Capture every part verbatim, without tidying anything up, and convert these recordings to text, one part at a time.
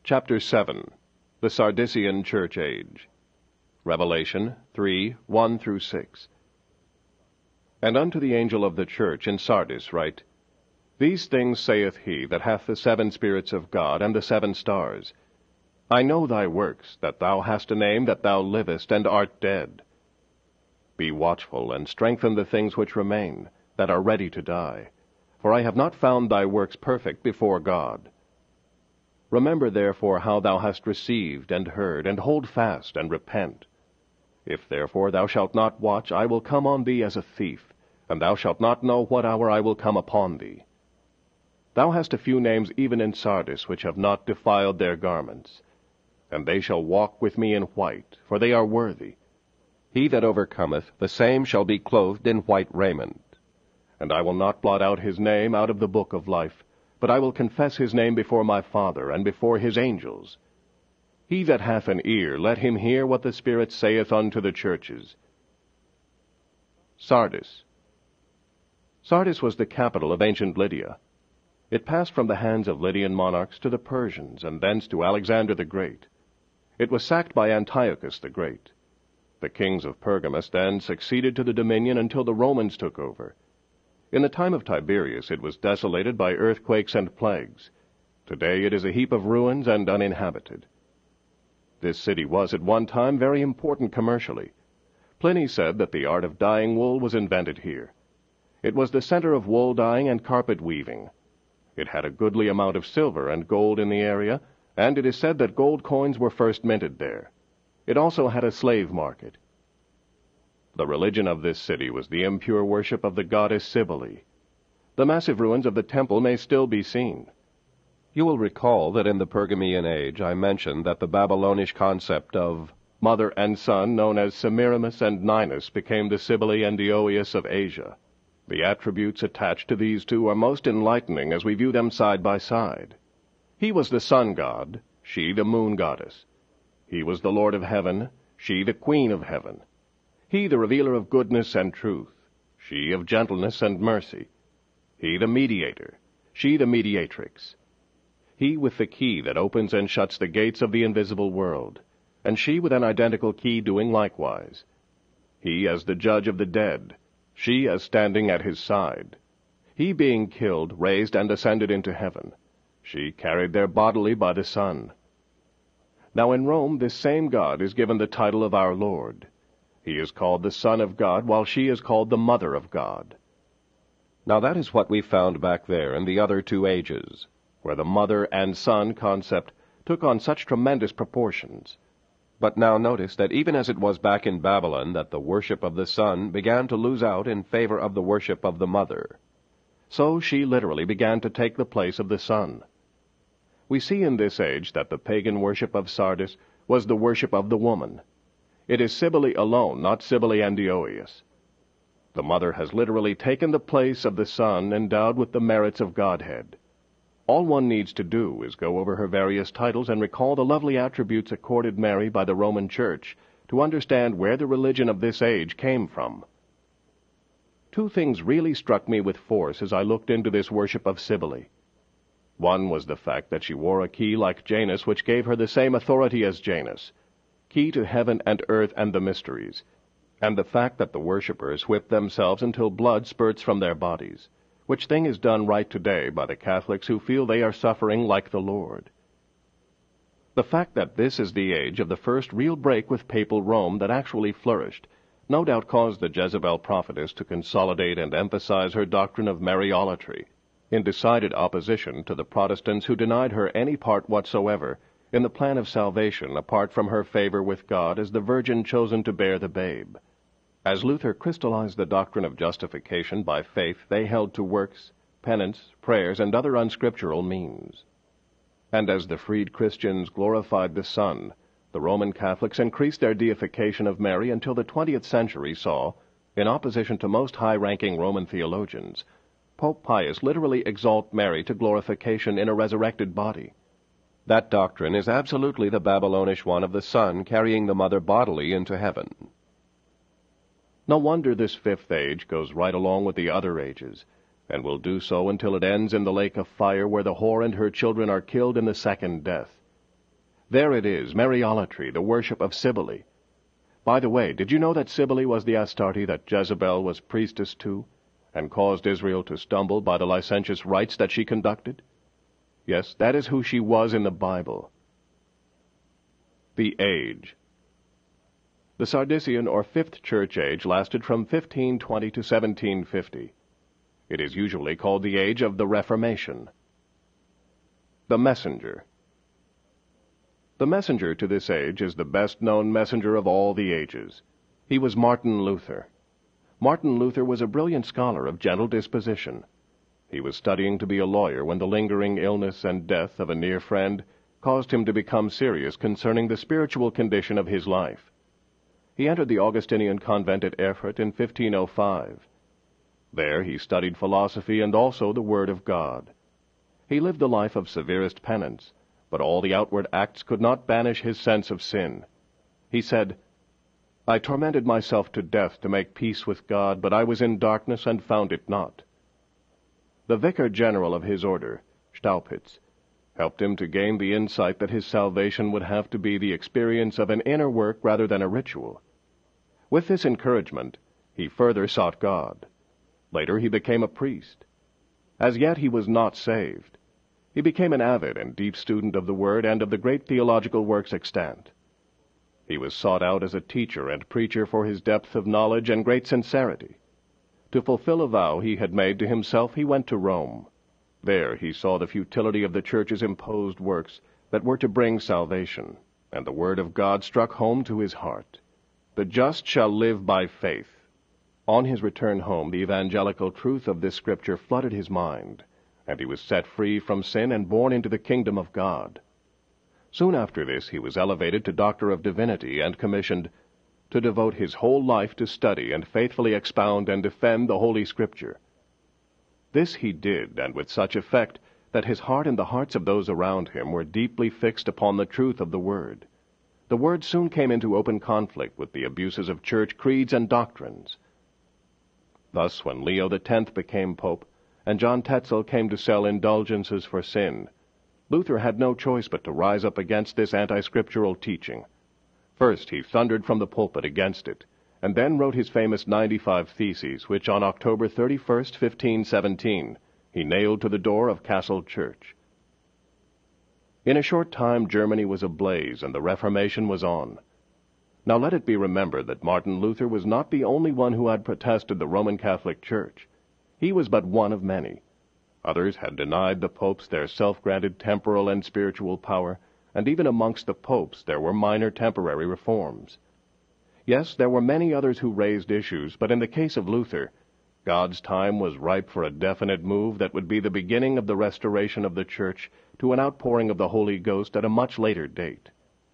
Chapter seven. The Sardisian Church Age. Revelation three, one through six. And unto the angel of the church in Sardis write, These things saith he that hath the seven spirits of God and the seven stars. I know thy works, that thou hast a name, that thou livest, and art dead. Be watchful, and strengthen the things which remain, that are ready to die. For I have not found thy works perfect before God. Remember therefore how thou hast received and heard, and hold fast, and repent. If therefore thou shalt not watch, I will come on thee as a thief, and thou shalt not know what hour I will come upon thee. Thou hast a few names even in Sardis, which have not defiled their garments. And they shall walk with me in white, for they are worthy. He that overcometh, the same shall be clothed in white raiment. And I will not blot out his name out of the book of life, but I will confess his name before my Father, and before his angels. He that hath an ear, let him hear what the Spirit saith unto the churches. Sardis. Sardis was the capital of ancient Lydia. It passed from the hands of Lydian monarchs to the Persians, and thence to Alexander the Great. It was sacked by Antiochus the Great. The kings of Pergamus then succeeded to the dominion until the Romans took over. In the time of Tiberius it was desolated by earthquakes and plagues. Today it is a heap of ruins and uninhabited. This city was at one time very important commercially. Pliny said that the art of dyeing wool was invented here. It was the center of wool dyeing and carpet weaving. It had a goodly amount of silver and gold in the area, and it is said that gold coins were first minted there. It also had a slave market. The religion of this city was the impure worship of the goddess Cybele. The massive ruins of the temple may still be seen. You will recall that in the Pergamean age I mentioned that the Babylonish concept of mother and son, known as Semiramis and Ninus, became the Cybele and Dioeus of Asia. The attributes attached to these two are most enlightening as we view them side by side. He was the sun god, she the moon goddess. He was the Lord of heaven, she the queen of heaven. He the revealer of goodness and truth, she of gentleness and mercy. He the mediator, she the mediatrix. He with the key that opens and shuts the gates of the invisible world, and she with an identical key doing likewise. He as the judge of the dead, she as standing at his side. He being killed, raised, and ascended into heaven. She carried there bodily by the sun. Now in Rome this same God is given the title of our Lord. He is called the Son of God, while she is called the Mother of God. Now that is what we found back there in the other two ages, where the mother and son concept took on such tremendous proportions. But now notice that even as it was back in Babylon that the worship of the son began to lose out in favor of the worship of the mother, so she literally began to take the place of the son. We see in this age that the pagan worship of Sardis was the worship of the woman. It is Cybele alone, not Cybele and Dioeus. The mother has literally taken the place of the son, endowed with the merits of Godhead. All one needs to do is go over her various titles and recall the lovely attributes accorded Mary by the Roman Church to understand where the religion of this age came from. Two things really struck me with force as I looked into this worship of Cybele. One was the fact that she wore a key like Janus, which gave her the same authority as Janus, key to heaven and earth and the mysteries, and the fact that the worshippers whip themselves until blood spurts from their bodies, which thing is done right today by the Catholics who feel they are suffering like the Lord. The fact that this is the age of the first real break with papal Rome that actually flourished no doubt caused the Jezebel prophetess to consolidate and emphasize her doctrine of Mariolatry, in decided opposition to the Protestants who denied her any part whatsoever in the plan of salvation apart from her favor with God as the virgin chosen to bear the babe. As Luther crystallized the doctrine of justification by faith, they held to works, penance, prayers, and other unscriptural means. And as the freed Christians glorified the Son, the Roman Catholics increased their deification of Mary until the twentieth century saw, in opposition to most high-ranking Roman theologians, Pope Pius literally exalt Mary to glorification in a resurrected body. That doctrine is absolutely the Babylonish one of the Son carrying the Mother bodily into heaven. No wonder this fifth age goes right along with the other ages, and will do so until it ends in the lake of fire where the whore and her children are killed in the second death. There it is, Mariolatry, the worship of Cybele. By the way, did you know that Cybele was the Astarte that Jezebel was priestess to, and caused Israel to stumble by the licentious rites that she conducted? Yes, that is who she was in the Bible. The Age. The Sardisian or Fifth Church Age lasted from fifteen twenty to seventeen fifty. It is usually called the Age of the Reformation. The Messenger. The messenger to this age is the best-known messenger of all the ages. He was Martin Luther. Martin Luther was a brilliant scholar of gentle disposition. He was studying to be a lawyer when the lingering illness and death of a near friend caused him to become serious concerning the spiritual condition of his life. He entered the Augustinian convent at Erfurt in fifteen oh five. There he studied philosophy and also the Word of God. He lived a life of severest penance, but all the outward acts could not banish his sense of sin. He said, "I tormented myself to death to make peace with God, but I was in darkness and found it not." The vicar general of his order, Staupitz, helped him to gain the insight that his salvation would have to be the experience of an inner work rather than a ritual. With this encouragement, he further sought God. Later he became a priest. As yet he was not saved. He became an avid and deep student of the Word and of the great theological works extant. He was sought out as a teacher and preacher for his depth of knowledge and great sincerity. To fulfill a vow he had made to himself, he went to Rome. There he saw the futility of the Church's imposed works that were to bring salvation, and the Word of God struck home to his heart. The just shall live by faith. On his return home, the evangelical truth of this scripture flooded his mind, and he was set free from sin and born into the kingdom of God. Soon after this he was elevated to Doctor of Divinity and commissioned to devote his whole life to study and faithfully expound and defend the Holy Scripture. This he did, and with such effect that his heart and the hearts of those around him were deeply fixed upon the truth of the Word. The Word soon came into open conflict with the abuses of church creeds and doctrines. Thus, when Leo the Tenth became Pope, and John Tetzel came to sell indulgences for sin, Luther had no choice but to rise up against this anti-scriptural teaching. First he thundered from the pulpit against it, and then wrote his famous ninety-five Theses, which on October thirty-first, fifteen seventeen, he nailed to the door of Kassel Church. In a short time Germany was ablaze, and the Reformation was on. Now let it be remembered that Martin Luther was not the only one who had protested the Roman Catholic Church. He was but one of many. Others had denied the popes their self-granted temporal and spiritual power, and even amongst the popes there were minor temporary reforms. Yes, there were many others who raised issues, but in the case of Luther, God's time was ripe for a definite move that would be the beginning of the restoration of the Church to an outpouring of the Holy Ghost at a much later date.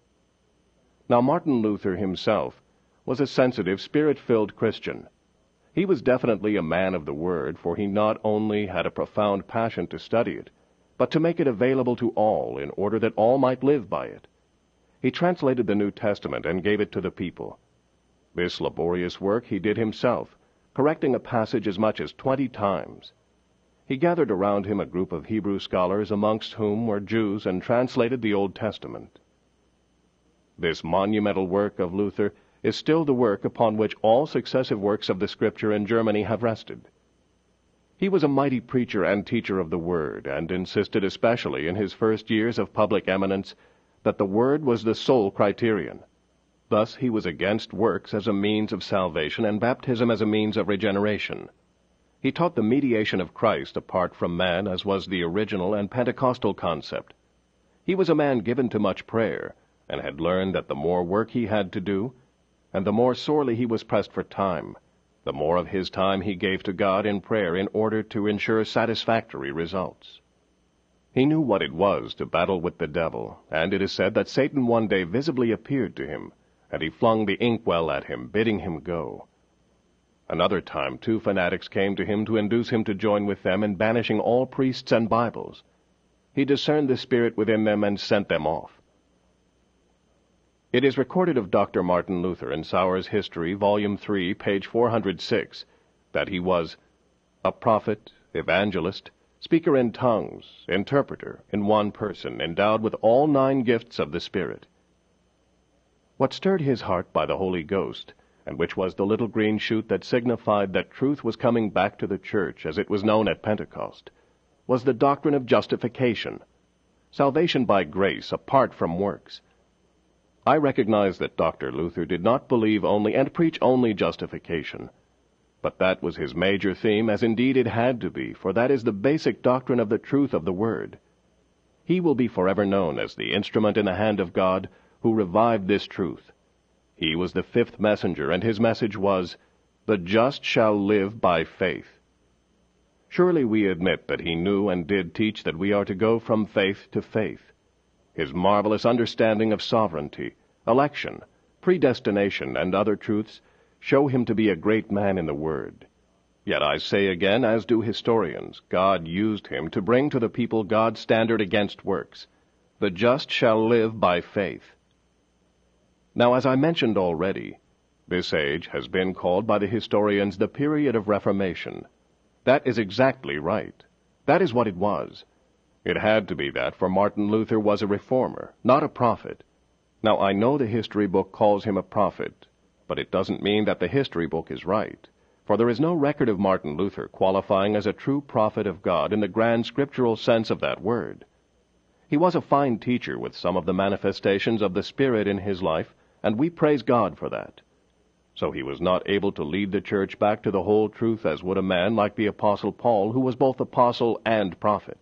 Now Martin Luther himself was a sensitive, spirit-filled Christian. He was definitely a man of the Word, for he not only had a profound passion to study it, but to make it available to all in order that all might live by it. He translated the New Testament and gave it to the people. This laborious work he did himself, correcting a passage as much as twenty times. He gathered around him a group of Hebrew scholars, amongst whom were Jews, and translated the Old Testament. This monumental work of Luther is still the work upon which all successive works of the Scripture in Germany have rested. He was a mighty preacher and teacher of the Word, and insisted especially in his first years of public eminence that the Word was the sole criterion. Thus he was against works as a means of salvation and baptism as a means of regeneration. He taught the mediation of Christ apart from man, as was the original and Pentecostal concept. He was a man given to much prayer, and had learned that the more work he had to do, and the more sorely he was pressed for time, the more of his time he gave to God in prayer in order to ensure satisfactory results. He knew what it was to battle with the devil, and it is said that Satan one day visibly appeared to him, and he flung the inkwell at him, bidding him go. Another time two fanatics came to him to induce him to join with them in banishing all priests and Bibles. He discerned the spirit within them and sent them off. It is recorded of Doctor Martin Luther in Sauer's History, Volume three, page four hundred six, that he was a prophet, evangelist, speaker in tongues, interpreter, in one person, endowed with all nine gifts of the Spirit. What stirred his heart by the Holy Ghost, and which was the little green shoot that signified that truth was coming back to the church as it was known at Pentecost, was the doctrine of justification, salvation by grace apart from works. I recognize that Doctor Luther did not believe only and preach only justification, but that was his major theme, as indeed it had to be, for that is the basic doctrine of the truth of the Word. He will be forever known as the instrument in the hand of God who revived this truth. He was the fifth messenger, and his message was, "The just shall live by faith." Surely we admit that he knew and did teach that we are to go from faith to faith. His marvelous understanding of sovereignty, election, predestination, and other truths show him to be a great man in the Word. Yet I say again, as do historians, God used him to bring to the people God's standard against works. The just shall live by faith. Now, as I mentioned already, this age has been called by the historians the period of Reformation. That is exactly right. That is what it was. It had to be that, for Martin Luther was a reformer, not a prophet. Now, I know the history book calls him a prophet, but it doesn't mean that the history book is right, for there is no record of Martin Luther qualifying as a true prophet of God in the grand scriptural sense of that word. He was a fine teacher with some of the manifestations of the Spirit in his life, and we praise God for that. So he was not able to lead the church back to the whole truth as would a man like the Apostle Paul, who was both apostle and prophet.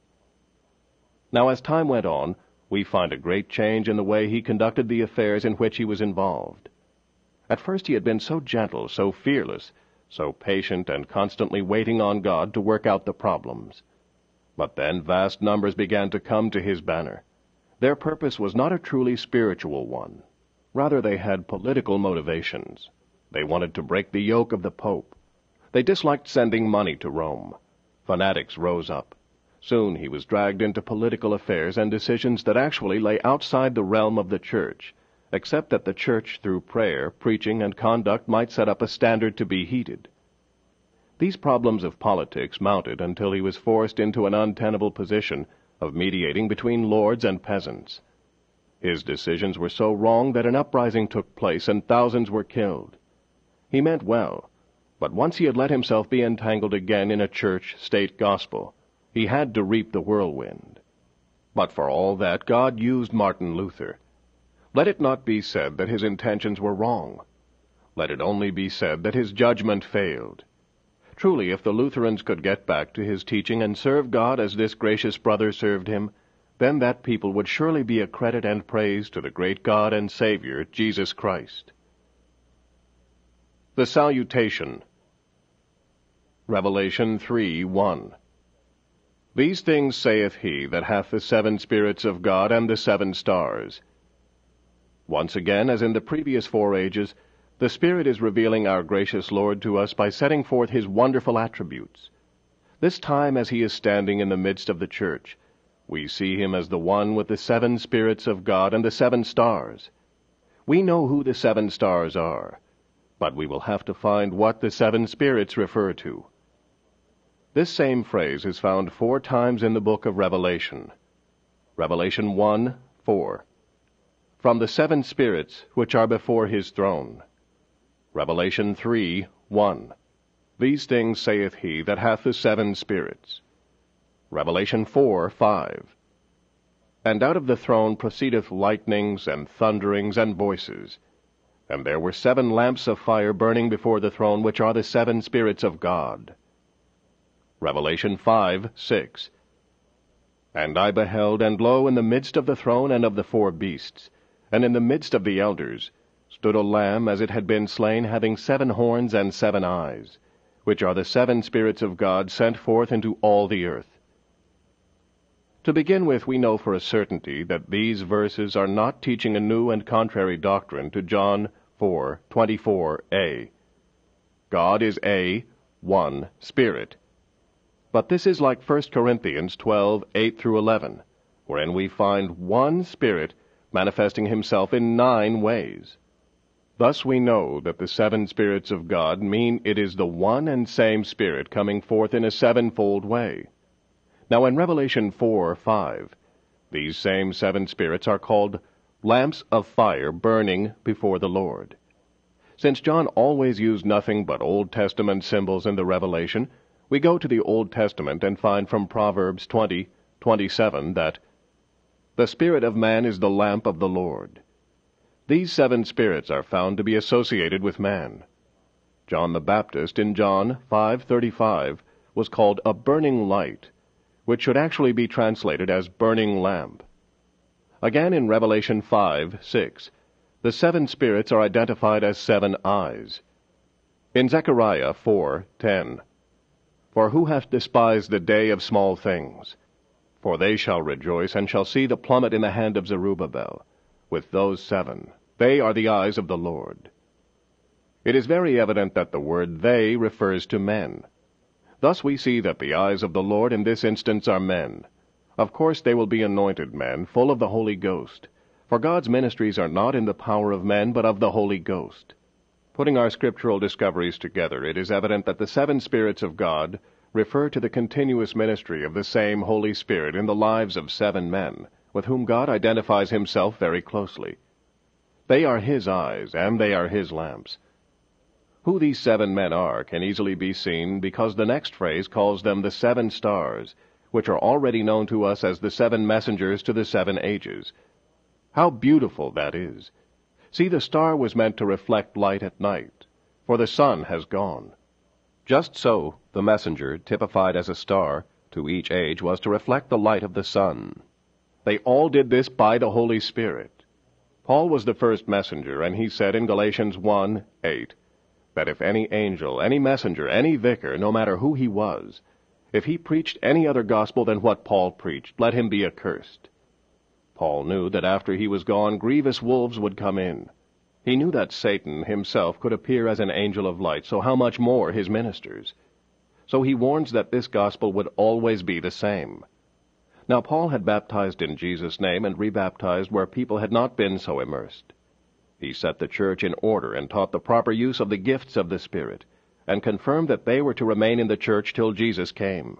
Now, as time went on, we find a great change in the way he conducted the affairs in which he was involved. At first he had been so gentle, so fearless, so patient, and constantly waiting on God to work out the problems. But then vast numbers began to come to his banner. Their purpose was not a truly spiritual one. Rather, they had political motivations. They wanted to break the yoke of the Pope. They disliked sending money to Rome. Fanatics rose up. Soon he was dragged into political affairs and decisions that actually lay outside the realm of the church, except that the church, through prayer, preaching, and conduct, might set up a standard to be heeded. These problems of politics mounted until he was forced into an untenable position of mediating between lords and peasants. His decisions were so wrong that an uprising took place and thousands were killed. He meant well, but once he had let himself be entangled again in a church-state gospel, he had to reap the whirlwind. But for all that, God used Martin Luther. Let it not be said that his intentions were wrong. Let it only be said that his judgment failed. Truly, if the Lutherans could get back to his teaching and serve God as this gracious brother served him, then that people would surely be a credit and praise to the great God and Savior, Jesus Christ. The Salutation. Revelation three one. These things saith he that hath the seven spirits of God and the seven stars. Once again, as in the previous four ages, the Spirit is revealing our gracious Lord to us by setting forth his wonderful attributes. This time, as he is standing in the midst of the church, we see him as the one with the seven spirits of God and the seven stars. We know who the seven stars are, but we will have to find what the seven spirits refer to. This same phrase is found four times in the book of Revelation. Revelation one four. From the seven spirits which are before his throne. Revelation three one. These things saith he that hath the seven spirits. Revelation four five. And out of the throne proceedeth lightnings, and thunderings, and voices. And there were seven lamps of fire burning before the throne, which are the seven spirits of God. Revelation five six. And I beheld, and lo, in the midst of the throne and of the four beasts, and in the midst of the elders, stood a lamb as it had been slain, having seven horns and seven eyes, which are the seven spirits of God sent forth into all the earth. To begin with, we know for a certainty that these verses are not teaching a new and contrary doctrine to John four twenty-four a. God is a, one, Spirit. But this is like First Corinthians twelve eight through eleven, wherein we find one Spirit manifesting himself in nine ways. Thus we know that the seven spirits of God mean it is the one and same Spirit coming forth in a sevenfold way. Now in Revelation four five, these same seven spirits are called lamps of fire burning before the Lord. Since John always used nothing but Old Testament symbols in the Revelation, we go to the Old Testament and find from Proverbs twenty twenty-seven that the spirit of man is the lamp of the Lord. These seven spirits are found to be associated with man. John the Baptist in John five thirty-five was called a burning light, which should actually be translated as burning lamp. Again in Revelation five six, the seven spirits are identified as seven eyes. In Zechariah four ten, for who hath despised the day of small things? For they shall rejoice, and shall see the plummet in the hand of Zerubbabel, with those seven. They are the eyes of the Lord. It is very evident that the word they refers to men. Thus we see that the eyes of the Lord in this instance are men. Of course they will be anointed men, full of the Holy Ghost, for God's ministries are not in the power of men, but of the Holy Ghost. Putting our scriptural discoveries together, it is evident that the seven spirits of God refer to the continuous ministry of the same Holy Spirit in the lives of seven men, with whom God identifies himself very closely. They are his eyes, and they are his lamps. Who these seven men are can easily be seen because the next phrase calls them the seven stars, which are already known to us as the seven messengers to the seven ages. How beautiful that is! See, the star was meant to reflect light at night, for the sun has gone. Just so, the messenger, typified as a star, to each age was to reflect the light of the sun. They all did this by the Holy Spirit. Paul was the first messenger, and he said in Galatians one eight, that if any angel, any messenger, any vicar, no matter who he was, if he preached any other gospel than what Paul preached, let him be accursed. Paul knew that after he was gone, grievous wolves would come in. He knew that Satan himself could appear as an angel of light, so how much more his ministers? So he warns that this gospel would always be the same. Now Paul had baptized in Jesus' name and rebaptized where people had not been so immersed. He set the church in order and taught the proper use of the gifts of the Spirit, and confirmed that they were to remain in the church till Jesus came.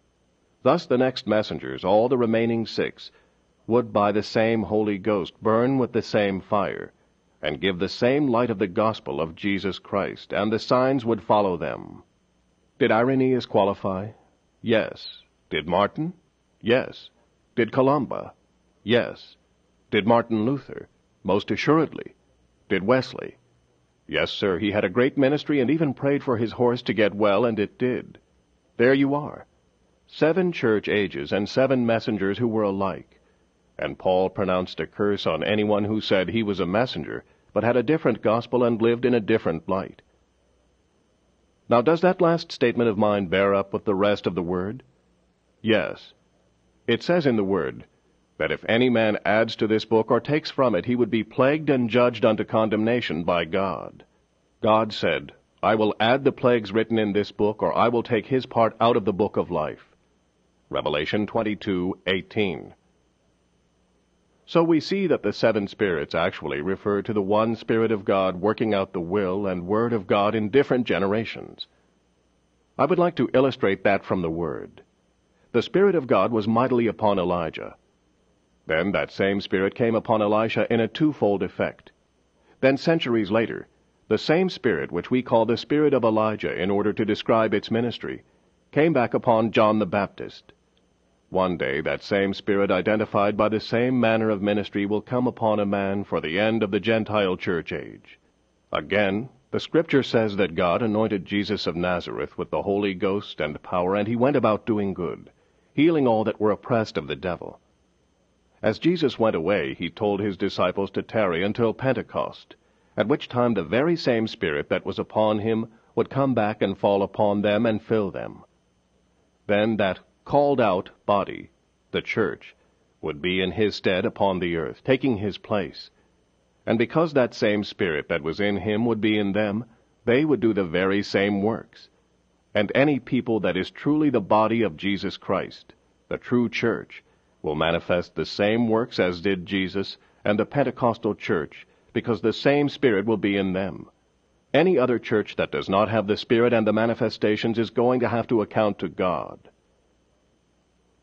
Thus the next messengers, all the remaining six, would by the same Holy Ghost burn with the same fire, and give the same light of the gospel of Jesus Christ, and the signs would follow them. Did Irenaeus qualify? Yes. Did Martin? Yes. Did Columba? Yes. Did Martin Luther? Most assuredly. Did Wesley? Yes, sir, he had a great ministry and even prayed for his horse to get well, and it did. There you are. Seven church ages and seven messengers who were alike. And Paul pronounced a curse on anyone who said he was a messenger, but had a different gospel and lived in a different light. Now, does that last statement of mine bear up with the rest of the Word? Yes. It says in the Word that if any man adds to this book or takes from it, he would be plagued and judged unto condemnation by God. God said, I will add the plagues written in this book, or I will take his part out of the book of life. Revelation twenty-two eighteen. So we see that the seven spirits actually refer to the one Spirit of God working out the will and word of God in different generations. I would like to illustrate that from the Word. The Spirit of God was mightily upon Elijah. Then that same Spirit came upon Elisha in a twofold effect. Then centuries later, the same Spirit which we call the Spirit of Elijah in order to describe its ministry, came back upon John the Baptist. One day that same Spirit identified by the same manner of ministry will come upon a man for the end of the Gentile church age. Again, the Scripture says that God anointed Jesus of Nazareth with the Holy Ghost and power, and he went about doing good, healing all that were oppressed of the devil. As Jesus went away, he told his disciples to tarry until Pentecost, at which time the very same Spirit that was upon him would come back and fall upon them and fill them. Then that called-out body, the church, would be in his stead upon the earth, taking his place. And because that same Spirit that was in him would be in them, they would do the very same works. And any people that is truly the body of Jesus Christ, the true church, will manifest the same works as did Jesus and the Pentecostal church, because the same Spirit will be in them. Any other church that does not have the Spirit and the manifestations is going to have to account to God.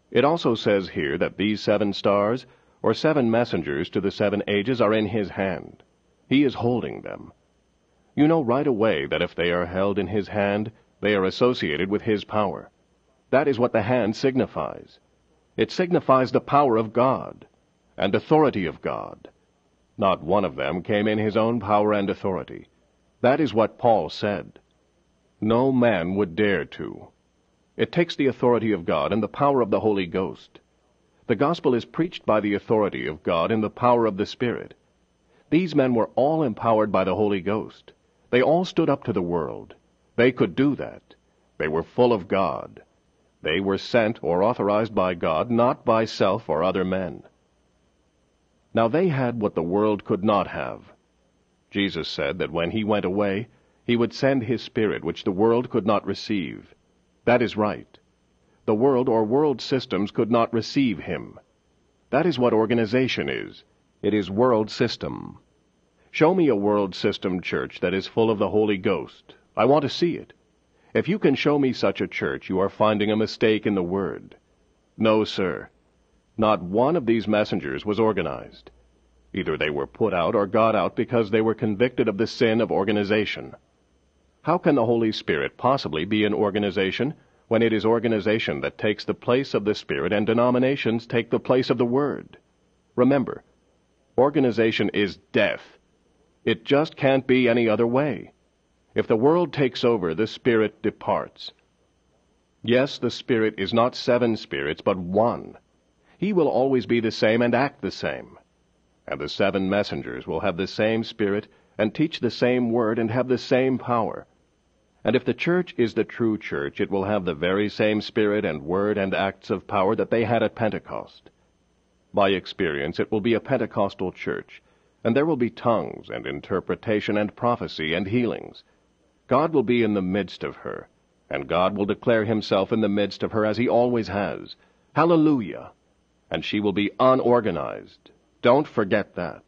It also says here that these seven stars, or seven messengers to the seven ages, are in his hand. He is holding them. You know right away that if they are held in his hand, they are associated with his power. That is what the hand signifies. It signifies the power of God and authority of God. Not one of them came in his own power and authority. That is what Paul said. No man would dare to. It takes the authority of God and the power of the Holy Ghost. The gospel is preached by the authority of God and the power of the Spirit. These men were all empowered by the Holy Ghost. They all stood up to the world. They could do that. They were full of God. They were sent or authorized by God, not by self or other men. Now they had what the world could not have. Jesus said that when he went away, he would send his Spirit, which the world could not receive. That is right. The world or world systems could not receive him. That is what organization is. It is world system. Show me a world system church that is full of the Holy Ghost. I want to see it. If you can show me such a church, you are finding a mistake in the Word. No, sir. Not one of these messengers was organized. Either they were put out or got out because they were convicted of the sin of organization. How can the Holy Spirit possibly be an organization when it is organization that takes the place of the Spirit and denominations take the place of the Word? Remember, organization is death. It just can't be any other way. If the world takes over, the Spirit departs. Yes, the Spirit is not seven spirits, but one. He will always be the same and act the same. And the seven messengers will have the same Spirit and teach the same word and have the same power. And if the church is the true church, it will have the very same Spirit and word and acts of power that they had at Pentecost. By experience, it will be a Pentecostal church, and there will be tongues and interpretation and prophecy and healings. God will be in the midst of her, and God will declare himself in the midst of her as he always has. Hallelujah! And she will be unorganized. Don't forget that.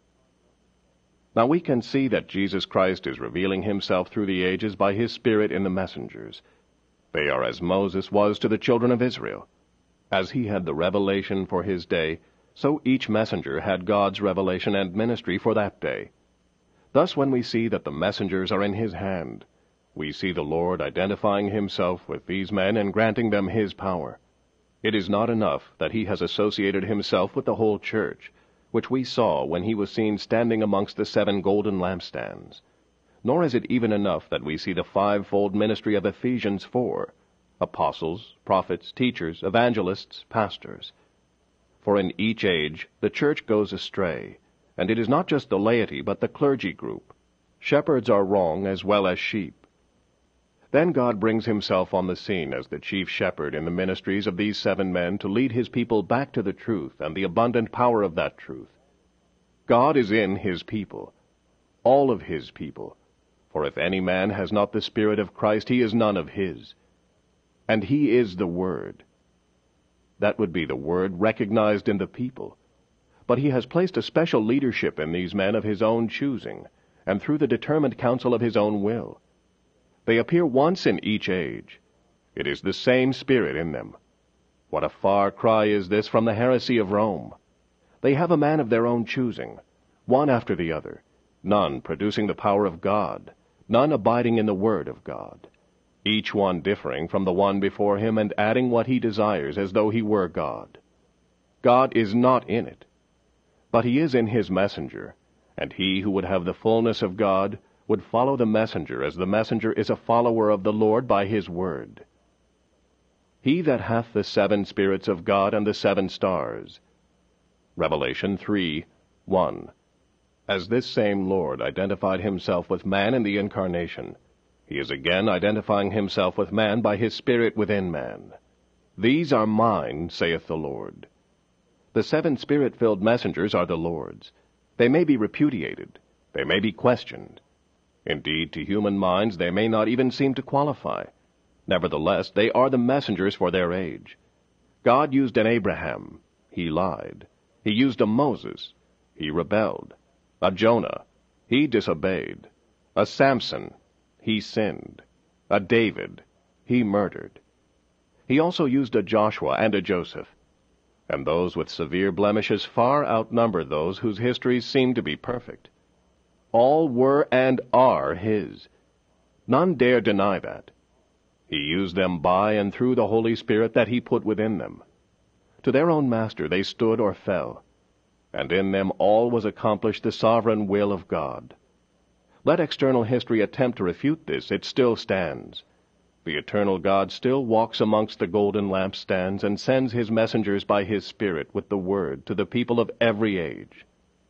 Now we can see that Jesus Christ is revealing himself through the ages by his Spirit in the messengers. They are as Moses was to the children of Israel. As he had the revelation for his day, so each messenger had God's revelation and ministry for that day. Thus when we see that the messengers are in his hand, we see the Lord identifying himself with these men and granting them his power. It is not enough that he has associated himself with the whole church, which we saw when he was seen standing amongst the seven golden lampstands. Nor is it even enough that we see the fivefold ministry of Ephesians four, apostles, prophets, teachers, evangelists, pastors. For in each age the church goes astray, and it is not just the laity but the clergy group. Shepherds are wrong as well as sheep. Then God brings himself on the scene as the chief shepherd in the ministries of these seven men to lead his people back to the truth and the abundant power of that truth. God is in his people, all of his people. For if any man has not the Spirit of Christ, he is none of his. And he is the Word. That would be the Word recognized in the people. But he has placed a special leadership in these men of his own choosing, and through the determined counsel of his own will. They appear once in each age. It is the same Spirit in them. What a far cry is this from the heresy of Rome! They have a man of their own choosing, one after the other, none producing the power of God, none abiding in the Word of God, each one differing from the one before him and adding what he desires as though he were God. God is not in it, but he is in his messenger, and he who would have the fullness of God would follow the messenger as the messenger is a follower of the Lord by his word. He that hath the seven spirits of God and the seven stars. Revelation three, one. As this same Lord identified himself with man in the incarnation, he is again identifying himself with man by his Spirit within man. These are mine, saith the Lord. The seven Spirit-filled messengers are the Lord's. They may be repudiated. They may be questioned. Indeed, to human minds they may not even seem to qualify. Nevertheless, they are the messengers for their age. God used an Abraham. He lied. He used a Moses. He rebelled. A Jonah. He disobeyed. A Samson. He sinned. A David. He murdered. He also used a Joshua and a Joseph, and those with severe blemishes far outnumber those whose histories seem to be perfect. All were and are his. None dare deny that. He used them by and through the Holy Spirit that he put within them. To their own master they stood or fell, and in them all was accomplished the sovereign will of God. Let external history attempt to refute this, it still stands. The eternal God still walks amongst the golden lampstands and sends his messengers by his Spirit with the word to the people of every age.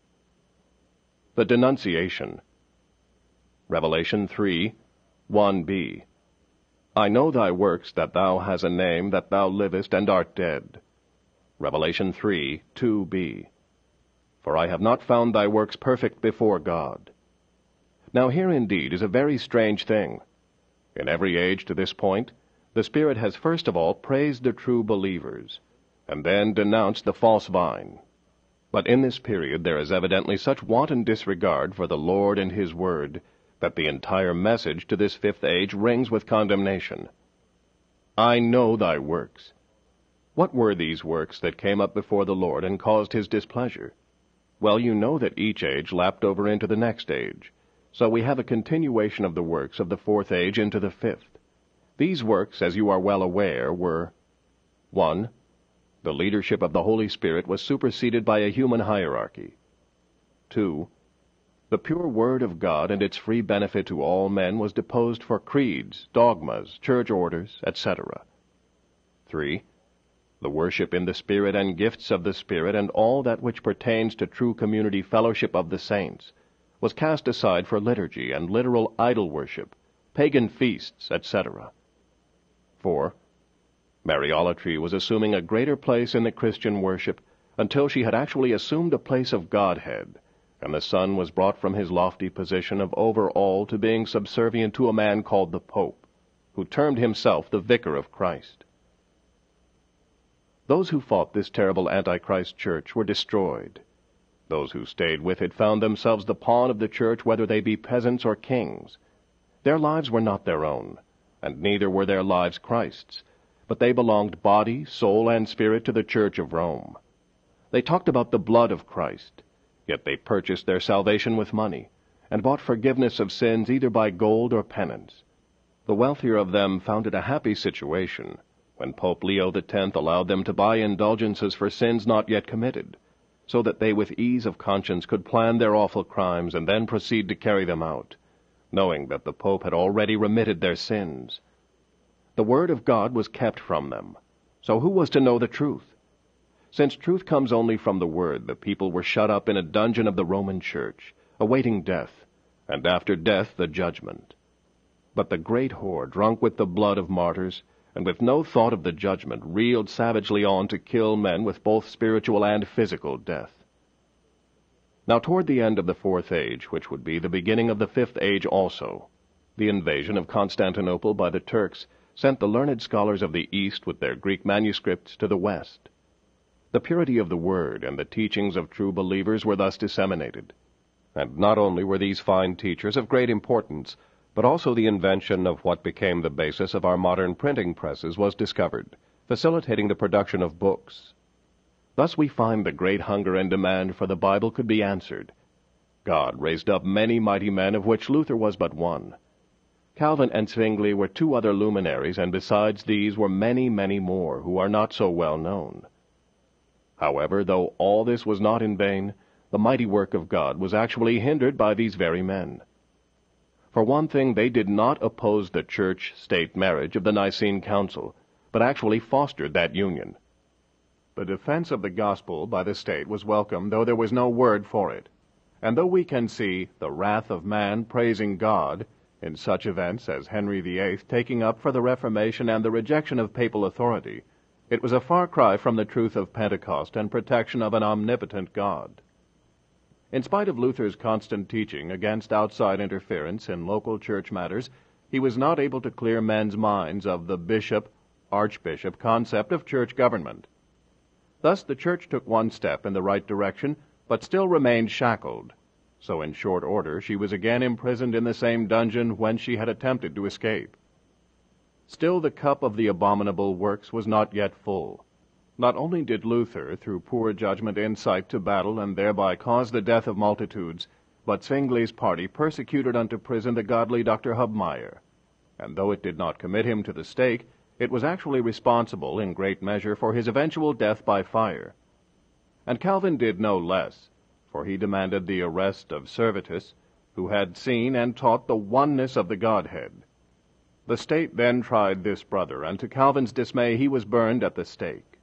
The Denunciation. Revelation three, one b. I know thy works, that thou hast a name, that thou livest and art dead. Revelation three, two b. For I have not found thy works perfect before God. Now here indeed is a very strange thing. In every age to this point, the Spirit has first of all praised the true believers, and then denounced the false vine. But in this period there is evidently such wanton disregard for the Lord and his word that the entire message to this fifth age rings with condemnation. I know thy works. What were these works that came up before the Lord and caused his displeasure? Well, you know that each age lapped over into the next age. So we have a continuation of the works of the fourth age into the fifth. These works, as you are well aware, were: one. The leadership of the Holy Spirit was superseded by a human hierarchy. two. The pure Word of God and its free benefit to all men was deposed for creeds, dogmas, church orders, et cetera. three. The worship in the Spirit and gifts of the Spirit and all that which pertains to true community fellowship of the saints was cast aside for liturgy and literal idol worship, pagan feasts, et cetera. four. Mariolatry was assuming a greater place in the Christian worship until she had actually assumed a place of Godhead, and the Son was brought from his lofty position of over all to being subservient to a man called the Pope, who termed himself the Vicar of Christ. Those who fought this terrible Antichrist church were destroyed. Those who stayed with it found themselves the pawn of the church, whether they be peasants or kings. Their lives were not their own, and neither were their lives Christ's, but they belonged body, soul, and spirit to the Church of Rome. They talked about the blood of Christ, yet they purchased their salvation with money, and bought forgiveness of sins either by gold or penance. The wealthier of them found it a happy situation when Pope Leo the Tenth allowed them to buy indulgences for sins not yet committed, so that they with ease of conscience could plan their awful crimes and then proceed to carry them out, knowing that the Pope had already remitted their sins. The Word of God was kept from them, so who was to know the truth? Since truth comes only from the Word, the people were shut up in a dungeon of the Roman Church, awaiting death, and after death the judgment. But the great whore, drunk with the blood of martyrs, and with no thought of the judgment, reeled savagely on to kill men with both spiritual and physical death. Now toward the end of the fourth age, which would be the beginning of the fifth age also, the invasion of Constantinople by the Turks sent the learned scholars of the East with their Greek manuscripts to the West. The purity of the Word and the teachings of true believers were thus disseminated. And not only were these fine teachers of great importance, but also the invention of what became the basis of our modern printing presses was discovered, facilitating the production of books. Thus we find the great hunger and demand for the Bible could be answered. God raised up many mighty men, of which Luther was but one. Calvin and Zwingli were two other luminaries, and besides these were many, many more, who are not so well known. However, though all this was not in vain, the mighty work of God was actually hindered by these very men. For one thing, they did not oppose the church-state marriage of the Nicene Council, but actually fostered that union. The defense of the gospel by the state was welcome, though there was no word for it. And though we can see the wrath of man praising God in such events as Henry the Eighth taking up for the Reformation and the rejection of papal authority, it was a far cry from the truth of Pentecost and protection of an omnipotent God. In spite of Luther's constant teaching against outside interference in local church matters, he was not able to clear men's minds of the bishop, archbishop concept of church government. Thus the church took one step in the right direction, but still remained shackled. So in short order she was again imprisoned in the same dungeon whence she had attempted to escape. Still the cup of the abominable works was not yet full. Not only did Luther, through poor judgment, incite to battle, and thereby cause the death of multitudes, but Zwingli's party persecuted unto prison the godly Doctor Hubmaier, and though it did not commit him to the stake, it was actually responsible in great measure for his eventual death by fire. And Calvin did no less, for he demanded the arrest of Servetus, who had seen and taught the oneness of the Godhead. The state then tried this brother, and to Calvin's dismay he was burned at the stake.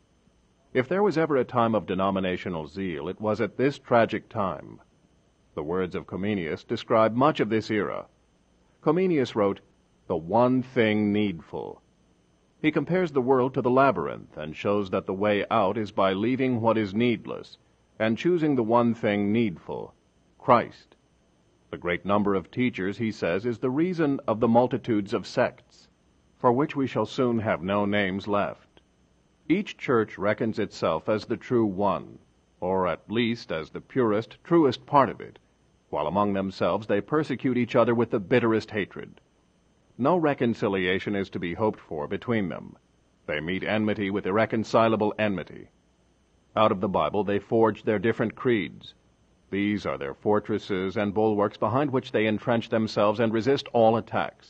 If there was ever a time of denominational zeal, it was at this tragic time. The words of Comenius describe much of this era. Comenius wrote, "The one thing needful." He compares the world to the labyrinth, and shows that the way out is by leaving what is needless, and choosing the one thing needful, Christ. The great number of teachers, he says, is the reason of the multitudes of sects, for which we shall soon have no names left. Each church reckons itself as the true one, or at least as the purest, truest part of it, while among themselves they persecute each other with the bitterest hatred. No reconciliation is to be hoped for between them. They meet enmity with irreconcilable enmity. Out of the Bible they forge their different creeds. These are their fortresses and bulwarks behind which they entrench themselves and resist all attacks.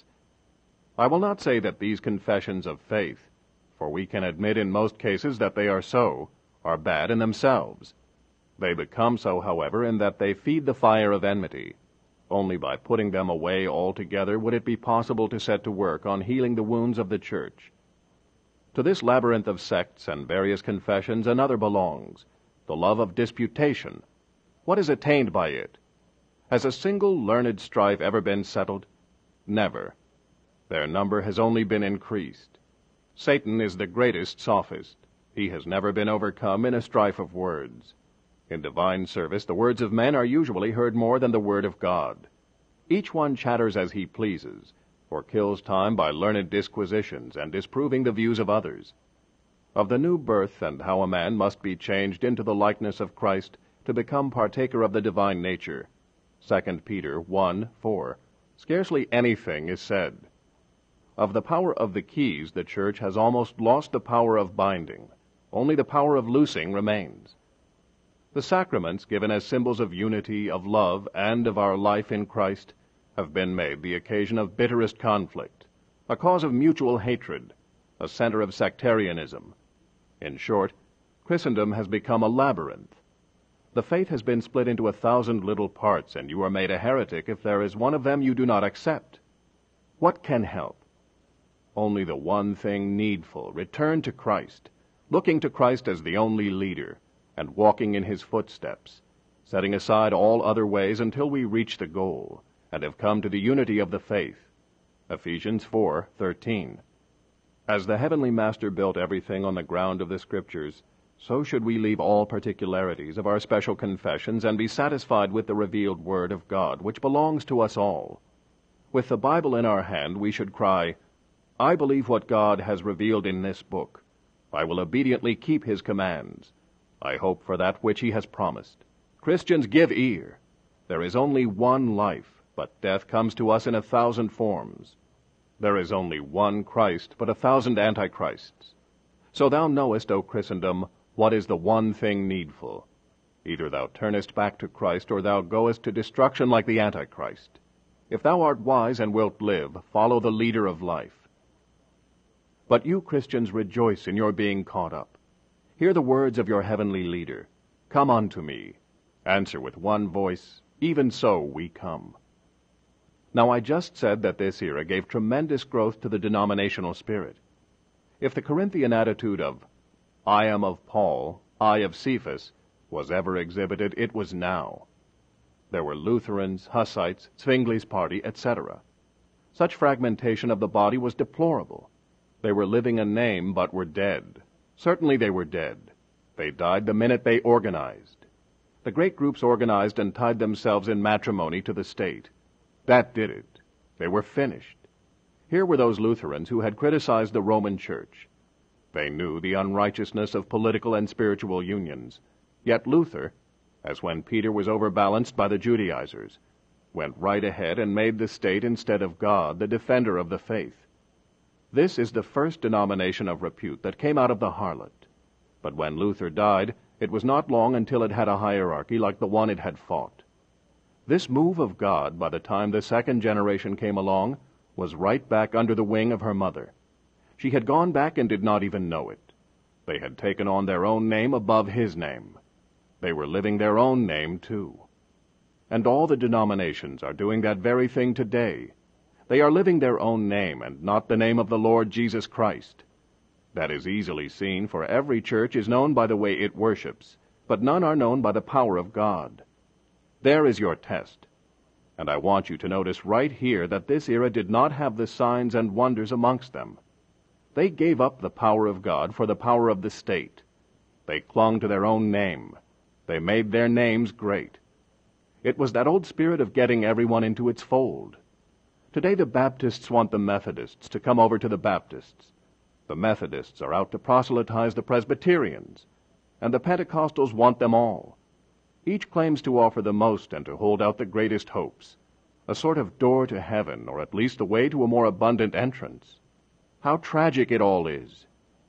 I will not say that these confessions of faith, for we can admit in most cases that they are so, are bad in themselves. They become so, however, in that they feed the fire of enmity. Only by putting them away altogether would it be possible to set to work on healing the wounds of the church. To this labyrinth of sects and various confessions another belongs, the love of disputation. What is attained by it? Has a single learned strife ever been settled? Never. Their number has only been increased. Satan is the greatest sophist. He has never been overcome in a strife of words. In divine service, the words of men are usually heard more than the word of God. Each one chatters as he pleases, or kills time by learned disquisitions and disproving the views of others. Of the new birth and how a man must be changed into the likeness of Christ to become partaker of the divine nature, Second Peter one four, scarcely anything is said. Of the power of the keys, the Church has almost lost the power of binding. Only the power of loosing remains. The sacraments, given as symbols of unity, of love, and of our life in Christ, have been made the occasion of bitterest conflict, a cause of mutual hatred, a center of sectarianism. In short, Christendom has become a labyrinth. The faith has been split into a thousand little parts, and you are made a heretic if there is one of them you do not accept. What can help? Only the one thing needful, return to Christ, looking to Christ as the only leader, and walking in his footsteps, setting aside all other ways until we reach the goal, and have come to the unity of the faith. Ephesians four thirteen. As the heavenly Master built everything on the ground of the Scriptures, so should we leave all particularities of our special confessions and be satisfied with the revealed Word of God, which belongs to us all. With the Bible in our hand, we should cry, "I believe what God has revealed in this book. I will obediently keep his commands. I hope for that which he has promised." Christians, give ear. There is only one life, but death comes to us in a thousand forms. There is only one Christ, but a thousand antichrists. So thou knowest, O Christendom, what is the one thing needful. Either thou turnest back to Christ, or thou goest to destruction like the Antichrist. If thou art wise and wilt live, follow the leader of life. But you Christians rejoice in your being caught up. Hear the words of your heavenly leader. Come unto me. Answer with one voice, even so we come. Now I just said that this era gave tremendous growth to the denominational spirit. If the Corinthian attitude of, I am of Paul, I of Cephas, was ever exhibited, it was now. There were Lutherans, Hussites, Zwingli's party, et cetera. Such fragmentation of the body was deplorable. They were living a name, but were dead. Certainly they were dead. They died the minute they organized. The great groups organized and tied themselves in matrimony to the state. That did it. They were finished. Here were those Lutherans who had criticized the Roman Church. They knew the unrighteousness of political and spiritual unions. Yet Luther, as when Peter was overbalanced by the Judaizers, went right ahead and made the state instead of God the defender of the faith. This is the first denomination of repute that came out of the harlot. But when Luther died, it was not long until it had a hierarchy like the one it had fought. This move of God, by the time the second generation came along, was right back under the wing of her mother. She had gone back and did not even know it. They had taken on their own name above his name. They were living their own name, too. And all the denominations are doing that very thing today. They are living their own name and not the name of the Lord Jesus Christ. That is easily seen, for every church is known by the way it worships, but none are known by the power of God. There is your test. And I want you to notice right here that this era did not have the signs and wonders amongst them. They gave up the power of God for the power of the state. They clung to their own name. They made their names great. It was that old spirit of getting everyone into its fold. Today the Baptists want the Methodists to come over to the Baptists. The Methodists are out to proselytize the Presbyterians, and the Pentecostals want them all. Each claims to offer the most and to hold out the greatest hopes, a sort of door to heaven, or at least the way to a more abundant entrance. How tragic it all is.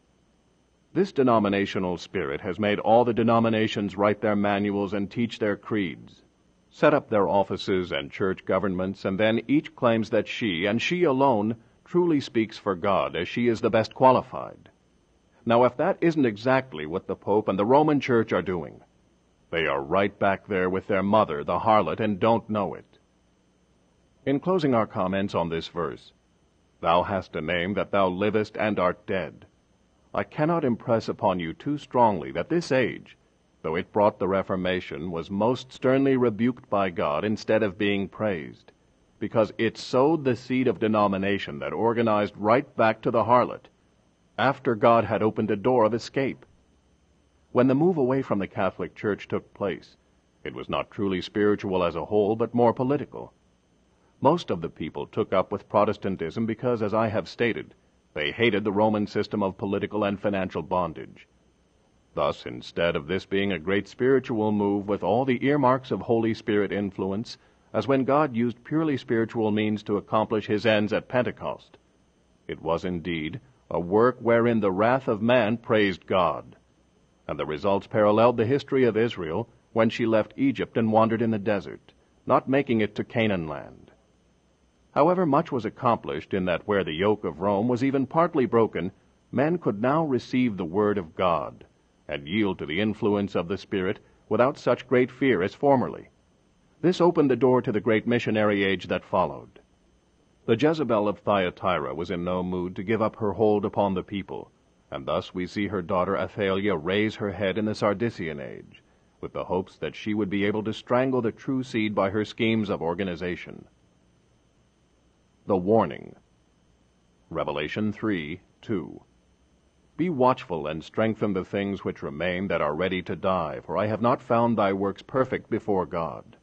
This denominational spirit has made all the denominations write their manuals and teach their creeds, set up their offices and church governments, and then each claims that she, and she alone, truly speaks for God, as she is the best qualified. Now, if that isn't exactly what the Pope and the Roman Church are doing, they are right back there with their mother, the harlot, and don't know it. In closing our comments on this verse, "Thou hast a name that thou livest and art dead," I cannot impress upon you too strongly that this age, though it brought the Reformation, was most sternly rebuked by God instead of being praised, because it sowed the seed of denomination that organized right back to the harlot, after God had opened a door of escape. When the move away from the Catholic Church took place, it was not truly spiritual as a whole, but more political. Most of the people took up with Protestantism because, as I have stated, they hated the Roman system of political and financial bondage. Thus, instead of this being a great spiritual move with all the earmarks of Holy Spirit influence, as when God used purely spiritual means to accomplish his ends at Pentecost, it was indeed a work wherein the wrath of man praised God. And the results paralleled the history of Israel when she left Egypt and wandered in the desert, not making it to Canaan land. However, much was accomplished in that where the yoke of Rome was even partly broken, men could now receive the word of God and yield to the influence of the Spirit without such great fear as formerly. This opened the door to the great missionary age that followed. The Jezebel of Thyatira was in no mood to give up her hold upon the people, and thus we see her daughter Athaliah raise her head in the Sardisian age, with the hopes that she would be able to strangle the true seed by her schemes of organization. The warning. Revelation three two. Be watchful and strengthen the things which remain that are ready to die, for I have not found thy works perfect before God.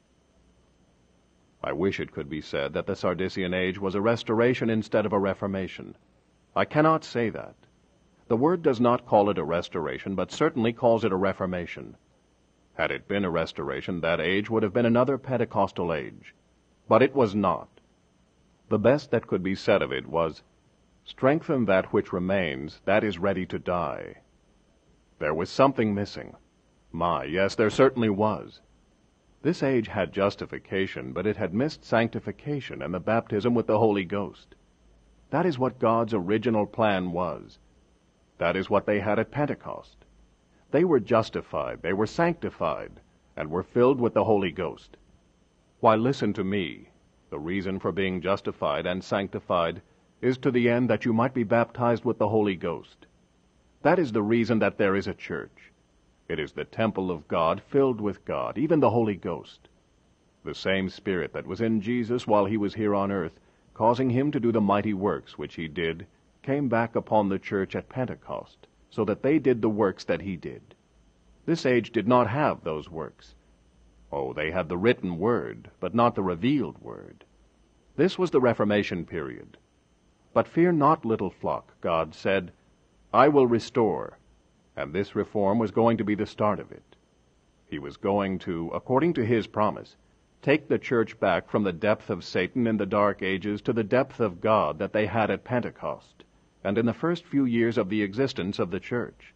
I wish it could be said that the Sardisian age was a restoration instead of a reformation. I cannot say that. The word does not call it a restoration, but certainly calls it a reformation. Had it been a restoration, that age would have been another Pentecostal age. But it was not. The best that could be said of it was, strengthen that which remains, that is ready to die. There was something missing. My, yes, there certainly was. This age had justification, but it had missed sanctification and the baptism with the Holy Ghost. That is what God's original plan was. That is what they had at Pentecost. They were justified, they were sanctified, and were filled with the Holy Ghost. Why, listen to me. The reason for being justified and sanctified is to the end that you might be baptized with the Holy Ghost. That is the reason that there is a church. It is the temple of God, filled with God, even the Holy Ghost. The same Spirit that was in Jesus while he was here on earth, causing him to do the mighty works which he did, came back upon the church at Pentecost, so that they did the works that he did. This age did not have those works. Oh, they had the written word, but not the revealed word. This was the Reformation period. But fear not, little flock, God said, I will restore. And this reform was going to be the start of it. He was going to, according to his promise, take the church back from the depth of Satan in the dark ages to the depth of God that they had at Pentecost, and in the first few years of the existence of the church.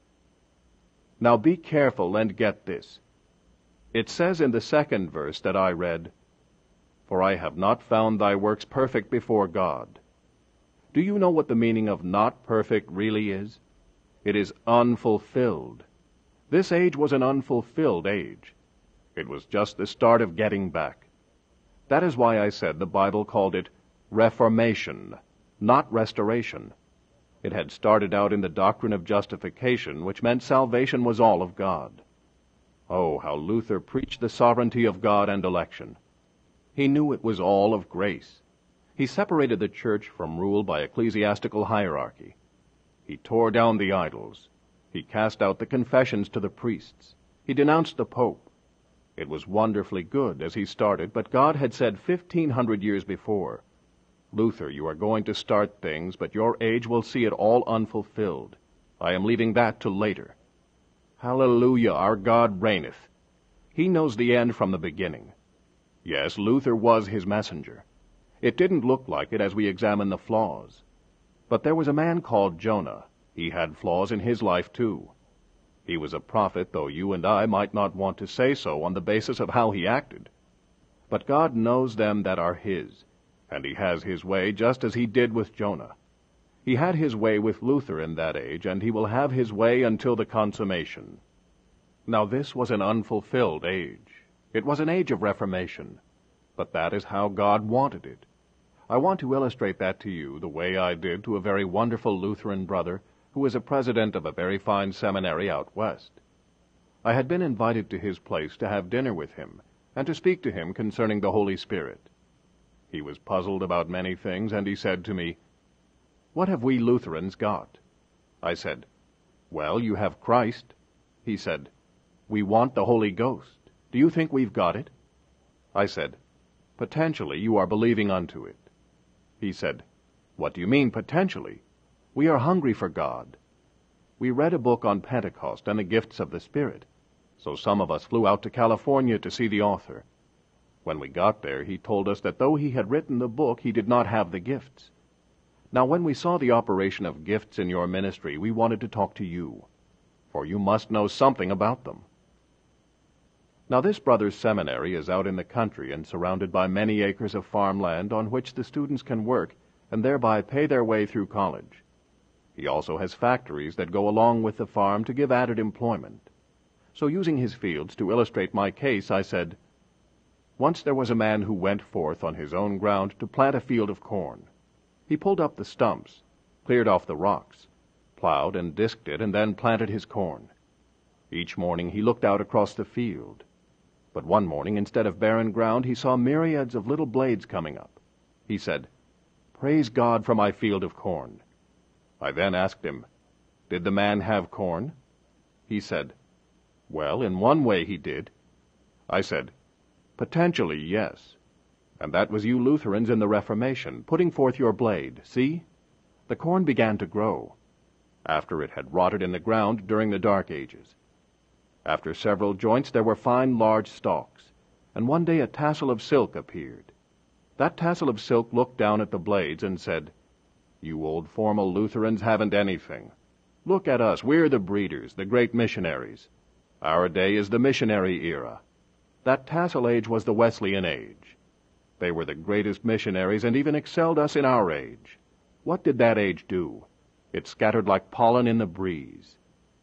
Now be careful and get this. It says in the second verse that I read, "For I have not found thy works perfect before God." Do you know what the meaning of not perfect really is? It is unfulfilled. This age was an unfulfilled age. It was just the start of getting back. That is why I said the Bible called it Reformation, not restoration. It had started out in the doctrine of justification, which meant salvation was all of God. Oh, how Luther preached the sovereignty of God and election. He knew it was all of grace. He separated the church from rule by ecclesiastical hierarchy. He tore down the idols. He cast out the confessions to the priests. He denounced the Pope. It was wonderfully good as he started, but God had said fifteen hundred years before, "Luther, you are going to start things, but your age will see it all unfulfilled. I am leaving that to later." Hallelujah, our God reigneth. He knows the end from the beginning. Yes, Luther was his messenger. It didn't look like it as we examine the flaws. But there was a man called Jonah. He had flaws in his life too. He was a prophet, though you and I might not want to say so on the basis of how he acted. But God knows them that are his, and he has his way just as he did with Jonah. He had his way with Luther in that age, and he will have his way until the consummation. Now this was an unfulfilled age. It was an age of reformation. But that is how God wanted it. I want to illustrate that to you the way I did to a very wonderful Lutheran brother who is a president of a very fine seminary out west. I had been invited to his place to have dinner with him and to speak to him concerning the Holy Spirit. He was puzzled about many things, and he said to me, "What have we Lutherans got?" I said, "Well, you have Christ." He said, "We want the Holy Ghost. Do you think we've got it?" I said, "Potentially you are believing unto it." He said, "What do you mean, potentially? We are hungry for God." We read a book on Pentecost and the gifts of the Spirit, so some of us flew out to California to see the author. When we got there, he told us that though he had written the book, he did not have the gifts. Now, when we saw the operation of gifts in your ministry, we wanted to talk to you, for you must know something about them. Now, this brother's seminary is out in the country and surrounded by many acres of farmland on which the students can work and thereby pay their way through college. He also has factories that go along with the farm to give added employment. So using his fields to illustrate my case, I said, "Once there was a man who went forth on his own ground to plant a field of corn. He pulled up the stumps, cleared off the rocks, plowed and disked it, and then planted his corn. Each morning he looked out across the field. But one morning, instead of barren ground, he saw myriads of little blades coming up. He said, 'Praise God for my field of corn.' I then asked him, 'Did the man have corn?' He said, 'Well, in one way he did.' I said, 'Potentially, yes. And that was you Lutherans in the Reformation, putting forth your blade. See? The corn began to grow, after it had rotted in the ground during the Dark Ages. After several joints there were fine large stalks, and one day a tassel of silk appeared. That tassel of silk looked down at the blades and said, 'You old formal Lutherans haven't anything. Look at us, we're the breeders, the great missionaries. Our day is the missionary era. That tassel age was the Wesleyan age. They were the greatest missionaries and even excelled us in our age. What did that age do? It scattered like pollen in the breeze.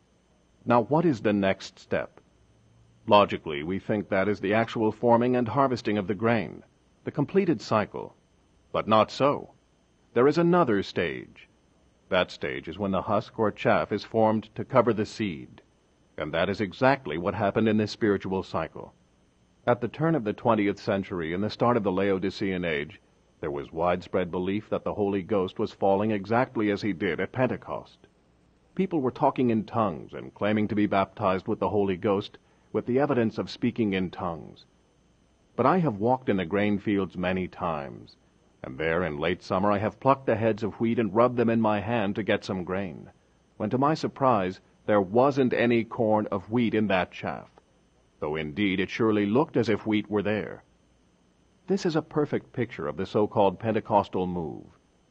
Now what is the next step? Logically, we think that is the actual forming and harvesting of the grain, the completed cycle. But not so. There is another stage. That stage is when the husk or chaff is formed to cover the seed. And that is exactly what happened in this spiritual cycle. At the turn of the twentieth century and the start of the Laodicean age, there was widespread belief that the Holy Ghost was falling exactly as he did at Pentecost. People were talking in tongues and claiming to be baptized with the Holy Ghost with the evidence of speaking in tongues. But I have walked in the grain fields many times, and there in late summer I have plucked the heads of wheat and rubbed them in my hand to get some grain, when to my surprise there wasn't any corn of wheat in that chaff, though indeed it surely looked as if wheat were there. This is a perfect picture of the so-called Pentecostal move.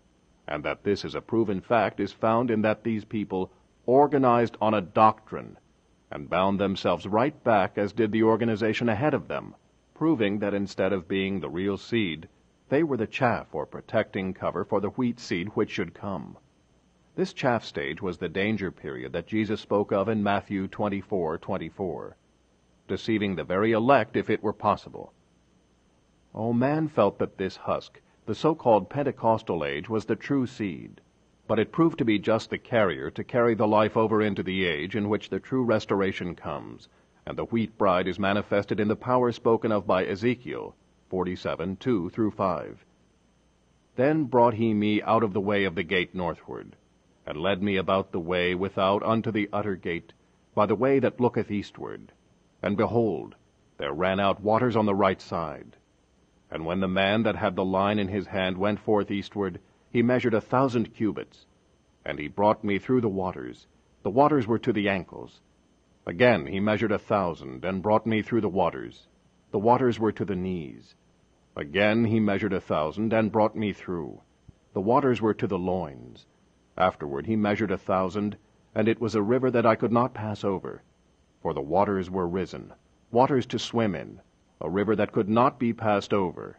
and that this is a proven fact is found in that these people organized on a doctrine and bound themselves right back as did the organization ahead of them, proving that instead of being the real seed, they were the chaff or protecting cover for the wheat seed which should come. This chaff stage was the danger period that Jesus spoke of in Matthew twenty-four twenty-four, deceiving the very elect if it were possible. Oh, man felt that this husk, the so-called Pentecostal age, was the true seed, but it proved to be just the carrier to carry the life over into the age in which the true restoration comes, and the wheat bride is manifested in the power spoken of by Ezekiel forty-seven two through five. Then brought he me out of the way of the gate northward, and led me about the way without unto the utter gate, by the way that looketh eastward. And behold, there ran out waters on the right side. And when the man that had the line in his hand went forth eastward, he measured a thousand cubits. And he brought me through the waters. The waters were to the ankles. Again he measured a thousand, and brought me through the waters. The waters were to the knees. Again he measured a thousand, and brought me through. The waters were to the loins. Afterward he measured a thousand, and it was a river that I could not pass over. For the waters were risen, waters to swim in, a river that could not be passed over.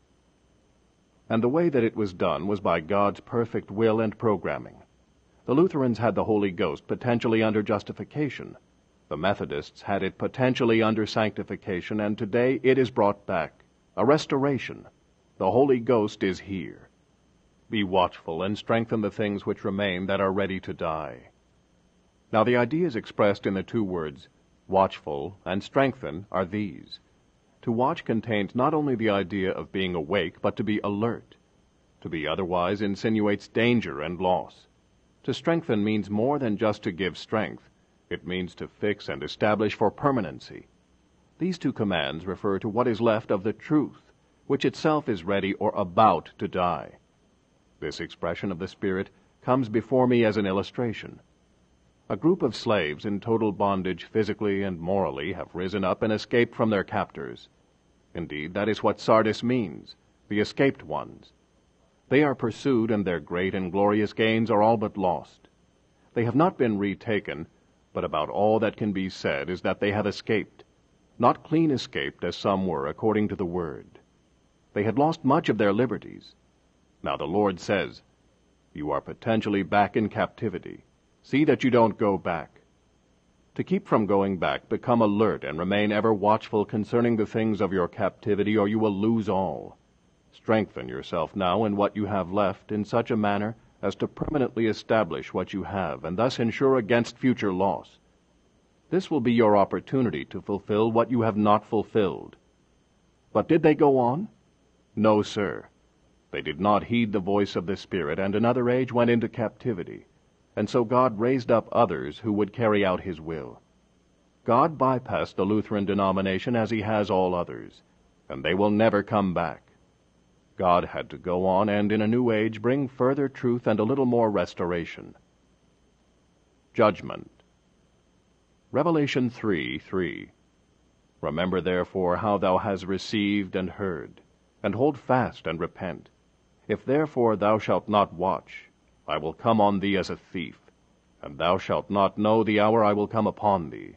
And the way that it was done was by God's perfect will and programming. The Lutherans had the Holy Ghost potentially under justification. The Methodists had it potentially under sanctification, and today it is brought back, a restoration. The Holy Ghost is here. Be watchful and strengthen the things which remain that are ready to die. Now the ideas expressed in the two words, watchful and strengthen, are these. To watch contains not only the idea of being awake, but to be alert. To be otherwise insinuates danger and loss. To strengthen means more than just to give strength. It means to fix and establish for permanency. These two commands refer to what is left of the truth, which itself is ready or about to die. This expression of the Spirit comes before me as an illustration. A group of slaves in total bondage physically and morally have risen up and escaped from their captors. Indeed, that is what Sardis means, the escaped ones. They are pursued, and their great and glorious gains are all but lost. They have not been retaken, but about all that can be said is that they have escaped, not clean escaped as some were according to the word. They had lost much of their liberties. Now the Lord says, you are potentially back in captivity. See that you don't go back. To keep from going back, become alert and remain ever watchful concerning the things of your captivity, or you will lose all. Strengthen yourself now in what you have left in such a manner as to permanently establish what you have, and thus ensure against future loss. This will be your opportunity to fulfill what you have not fulfilled. But did they go on? No, sir. They did not heed the voice of the Spirit, and another age went into captivity. And so God raised up others who would carry out His will. God bypassed the Lutheran denomination as He has all others, and they will never come back. God had to go on and in a new age bring further truth and a little more restoration. Judgment. Revelation three three. Remember therefore how thou hast received and heard, and hold fast and repent. If therefore thou shalt not watch, I will come on thee as a thief, and thou shalt not know the hour I will come upon thee.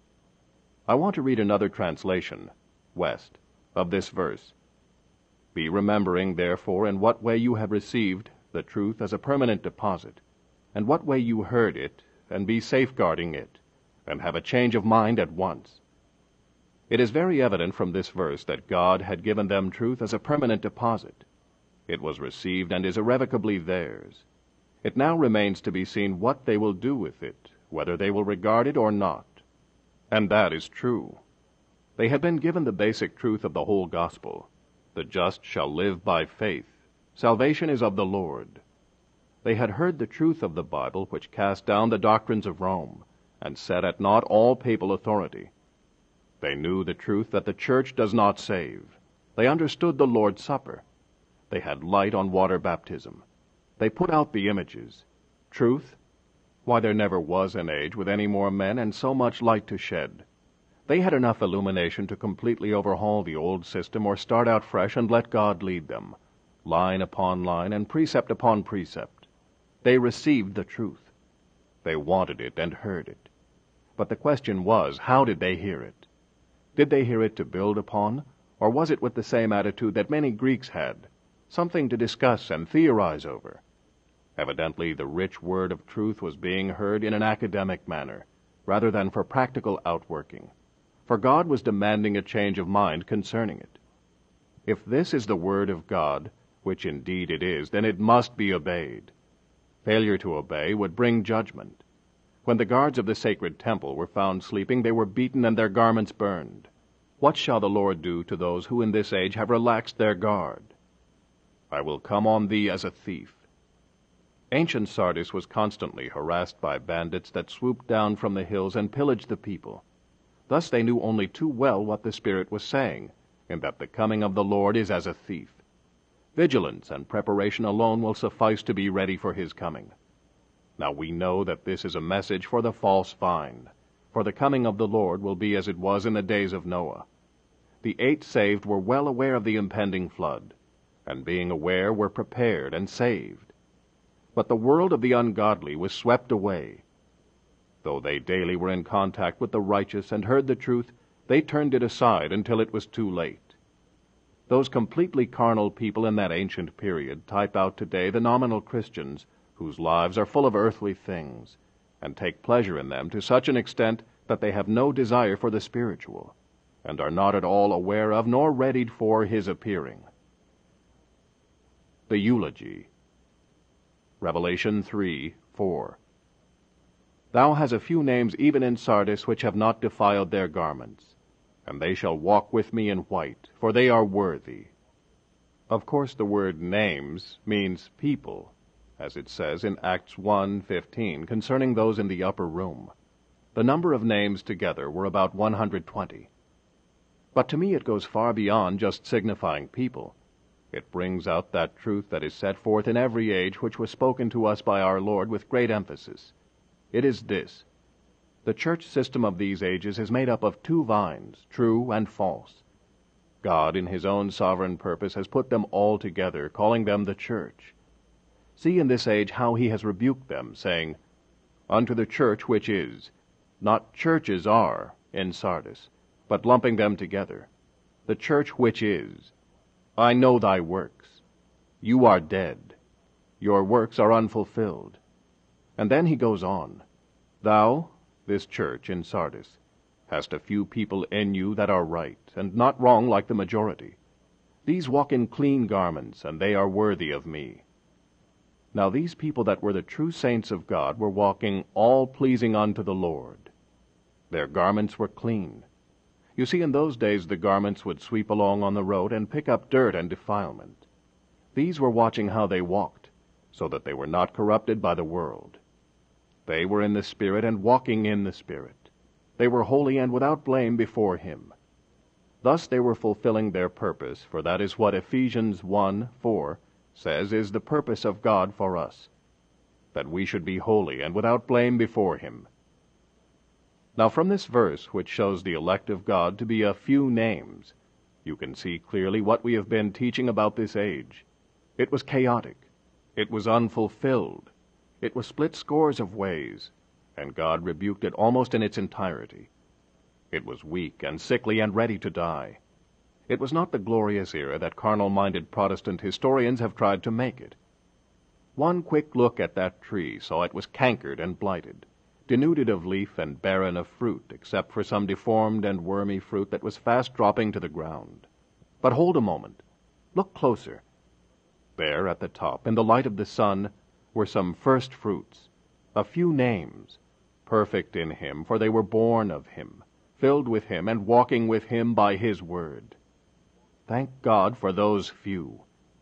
I want to read another translation, West, of this verse. Be remembering, therefore, in what way you have received the truth as a permanent deposit, and what way you heard it, and be safeguarding it, and have a change of mind at once. It is very evident from this verse that God had given them truth as a permanent deposit. It was received and is irrevocably theirs. It now remains to be seen what they will do with it, whether they will regard it or not. And that is true. They had been given the basic truth of the whole gospel. The just shall live by faith. Salvation is of the Lord. They had heard the truth of the Bible, which cast down the doctrines of Rome, and set at naught all papal authority. They knew the truth that the church does not save. They understood the Lord's Supper. They had light on water baptism. They put out the images. Truth? Why, there never was an age with any more men and so much light to shed. They had enough illumination to completely overhaul the old system or start out fresh and let God lead them. line upon line and precept upon precept. They received the truth. They wanted it and heard it. But the question was, how did they hear it? Did they hear it to build upon, or was it with the same attitude that many Greeks had, something to discuss and theorize over? Evidently, the rich word of truth was being heard in an academic manner, rather than for practical outworking, for God was demanding a change of mind concerning it. If this is the word of God, which indeed it is, then it must be obeyed. Failure to obey would bring judgment. When the guards of the sacred temple were found sleeping, they were beaten and their garments burned. What shall the Lord do to those who in this age have relaxed their guard? I will come on thee as a thief. Ancient Sardis was constantly harassed by bandits that swooped down from the hills and pillaged the people. Thus they knew only too well what the Spirit was saying, in that the coming of the Lord is as a thief. Vigilance and preparation alone will suffice to be ready for his coming. Now we know that this is a message for the false vine, for the coming of the Lord will be as it was in the days of Noah. The eight saved were well aware of the impending flood, and being aware were prepared and saved. But the world of the ungodly was swept away. Though they daily were in contact with the righteous and heard the truth, they turned it aside until it was too late. Those completely carnal people in that ancient period type out today the nominal Christians whose lives are full of earthly things, and take pleasure in them to such an extent that they have no desire for the spiritual, and are not at all aware of nor readied for his appearing. The Eulogy. Revelation three, four. Thou hast a few names even in Sardis which have not defiled their garments, and they shall walk with me in white, for they are worthy. Of course the word names means people, as it says in Acts one fifteen concerning those in the upper room. The number of names together were about one hundred twenty. But to me it goes far beyond just signifying people. It brings out that truth that is set forth in every age which was spoken to us by our Lord with great emphasis. It is this: the church system of these ages is made up of two vines, true and false. God in his own sovereign purpose has put them all together, calling them the church. See in this age how he has rebuked them, saying, Unto the church which is, not churches are, in Sardis, but lumping them together, the church which is, I know thy works. You are dead. Your works are unfulfilled. And then he goes on, Thou, this church in Sardis, hast a few people in you that are right, and not wrong like the majority. These walk in clean garments, and they are worthy of me. Now these people that were the true saints of God were walking all pleasing unto the Lord. Their garments were clean. You see, in those days the garments would sweep along on the road and pick up dirt and defilement. These were watching how they walked, so that they were not corrupted by the world. They were in the Spirit and walking in the Spirit. They were holy and without blame before him. Thus they were fulfilling their purpose, for that is what Ephesians one four says is the purpose of God for us, that we should be holy and without blame before him. Now from this verse, which shows the elect of God to be a few names, you can see clearly what we have been teaching about this age. It was chaotic. It was unfulfilled. It was split scores of ways, and God rebuked it almost in its entirety. It was weak and sickly and ready to die. It was not the glorious era that carnal-minded Protestant historians have tried to make it. One quick look at that tree saw it was cankered and blighted, denuded of leaf and barren of fruit, except for some deformed and wormy fruit that was fast dropping to the ground. But hold a moment. Look closer. There at the top, in the light of the sun, were some first fruits, a few names, perfect in him, for they were born of him, filled with him, and walking with him by his word. Thank God for those few.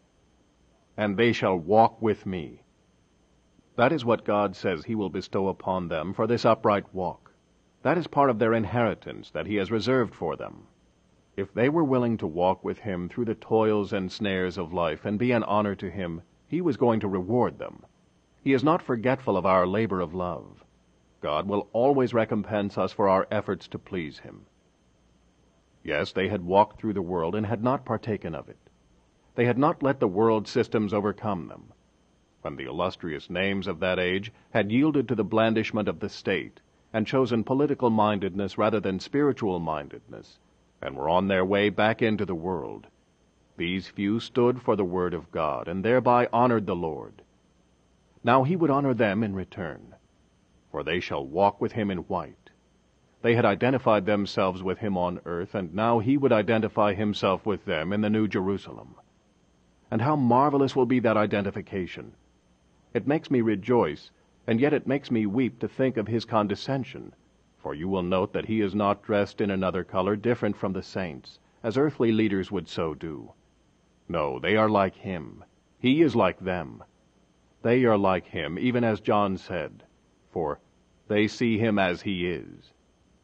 And they shall walk with me. That is what God says he will bestow upon them for this upright walk. That is part of their inheritance that he has reserved for them. If they were willing to walk with him through the toils and snares of life and be an honor to him, he was going to reward them. He is not forgetful of our labor of love. God will always recompense us for our efforts to please him. Yes, they had walked through the world and had not partaken of it. They had not let the world systems overcome them. When the illustrious names of that age had yielded to the blandishment of the state, and chosen political mindedness rather than spiritual mindedness, and were on their way back into the world, these few stood for the word of God, and thereby honored the Lord. Now he would honor them in return, for they shall walk with him in white. They had identified themselves with him on earth, and now he would identify himself with them in the New Jerusalem. And how marvelous will be that identification! It makes me rejoice, and yet it makes me weep to think of his condescension, for you will note that he is not dressed in another color different from the saints, as earthly leaders would so do. No, they are like him. He is like them. They are like him, even as John said, for they see him as he is.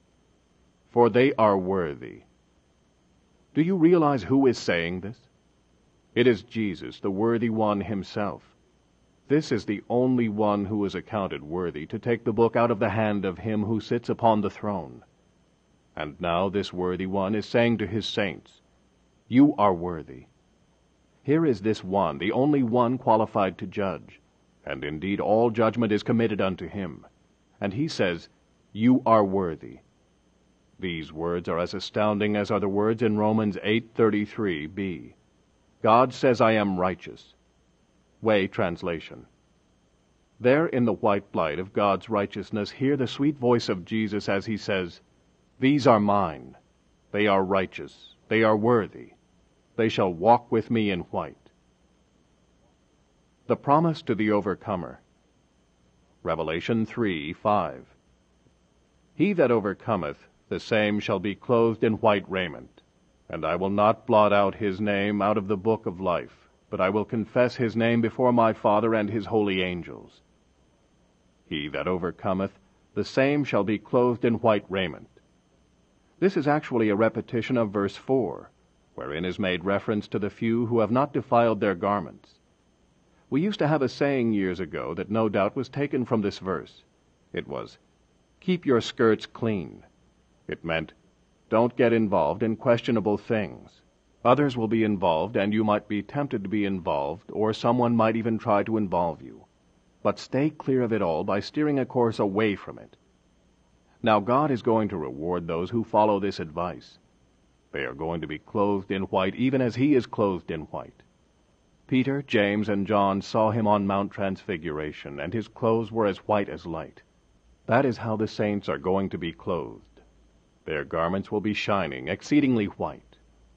For they are worthy. Do you realize who is saying this? It is Jesus, the worthy one himself. This is the only one who is accounted worthy to take the book out of the hand of him who sits upon the throne. And now this worthy one is saying to his saints, "You are worthy." Here is this one, the only one qualified to judge, and indeed all judgment is committed unto him. And he says, "You are worthy." These words are as astounding as are the words in Romans eight thirty-three b. God says, "I am righteous." Way translation. There in the white light of God's righteousness hear the sweet voice of Jesus as he says, "These are mine. They are righteous. They are worthy. They shall walk with me in white." The promise to the overcomer. Revelation three five. He that overcometh, the same shall be clothed in white raiment, and I will not blot out his name out of the book of life, but I will confess his name before my Father and his holy angels. He that overcometh, the same shall be clothed in white raiment. This is actually a repetition of verse four, wherein is made reference to the few who have not defiled their garments. We used to have a saying years ago that no doubt was taken from this verse. It was, "Keep your skirts clean." It meant, don't get involved in questionable things. Others will be involved, and you might be tempted to be involved, or someone might even try to involve you. But stay clear of it all by steering a course away from it. Now God is going to reward those who follow this advice. They are going to be clothed in white, even as he is clothed in white. Peter, James, and John saw him on Mount Transfiguration, and his clothes were as white as light. That is how the saints are going to be clothed. Their garments will be shining, exceedingly white.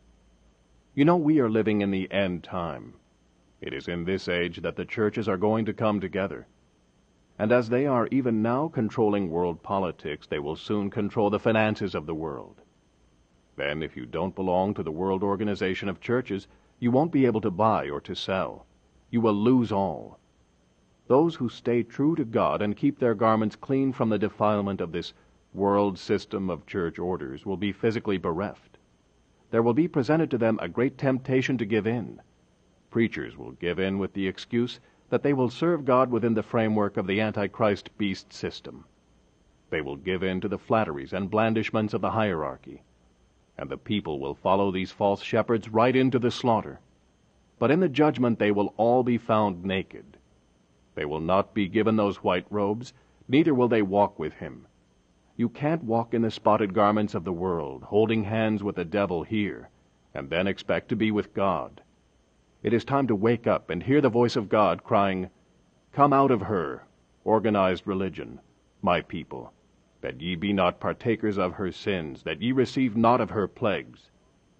You know, we are living in the end time. It is in this age that the churches are going to come together. And as they are even now controlling world politics, they will soon control the finances of the world. Then, if you don't belong to the World Organization of Churches, you won't be able to buy or to sell. You will lose all. Those who stay true to God and keep their garments clean from the defilement of this world system of church orders will be physically bereft. There will be presented to them a great temptation to give in. Preachers will give in with the excuse that they will serve God within the framework of the Antichrist beast system. They will give in to the flatteries and blandishments of the hierarchy, and the people will follow these false shepherds right into the slaughter. But in the judgment they will all be found naked. They will not be given those white robes, neither will they walk with him. You can't walk in the spotted garments of the world, holding hands with the devil here, and then expect to be with God. It is time to wake up and hear the voice of God crying, "Come out of her, organized religion, my people, that ye be not partakers of her sins, that ye receive not of her plagues."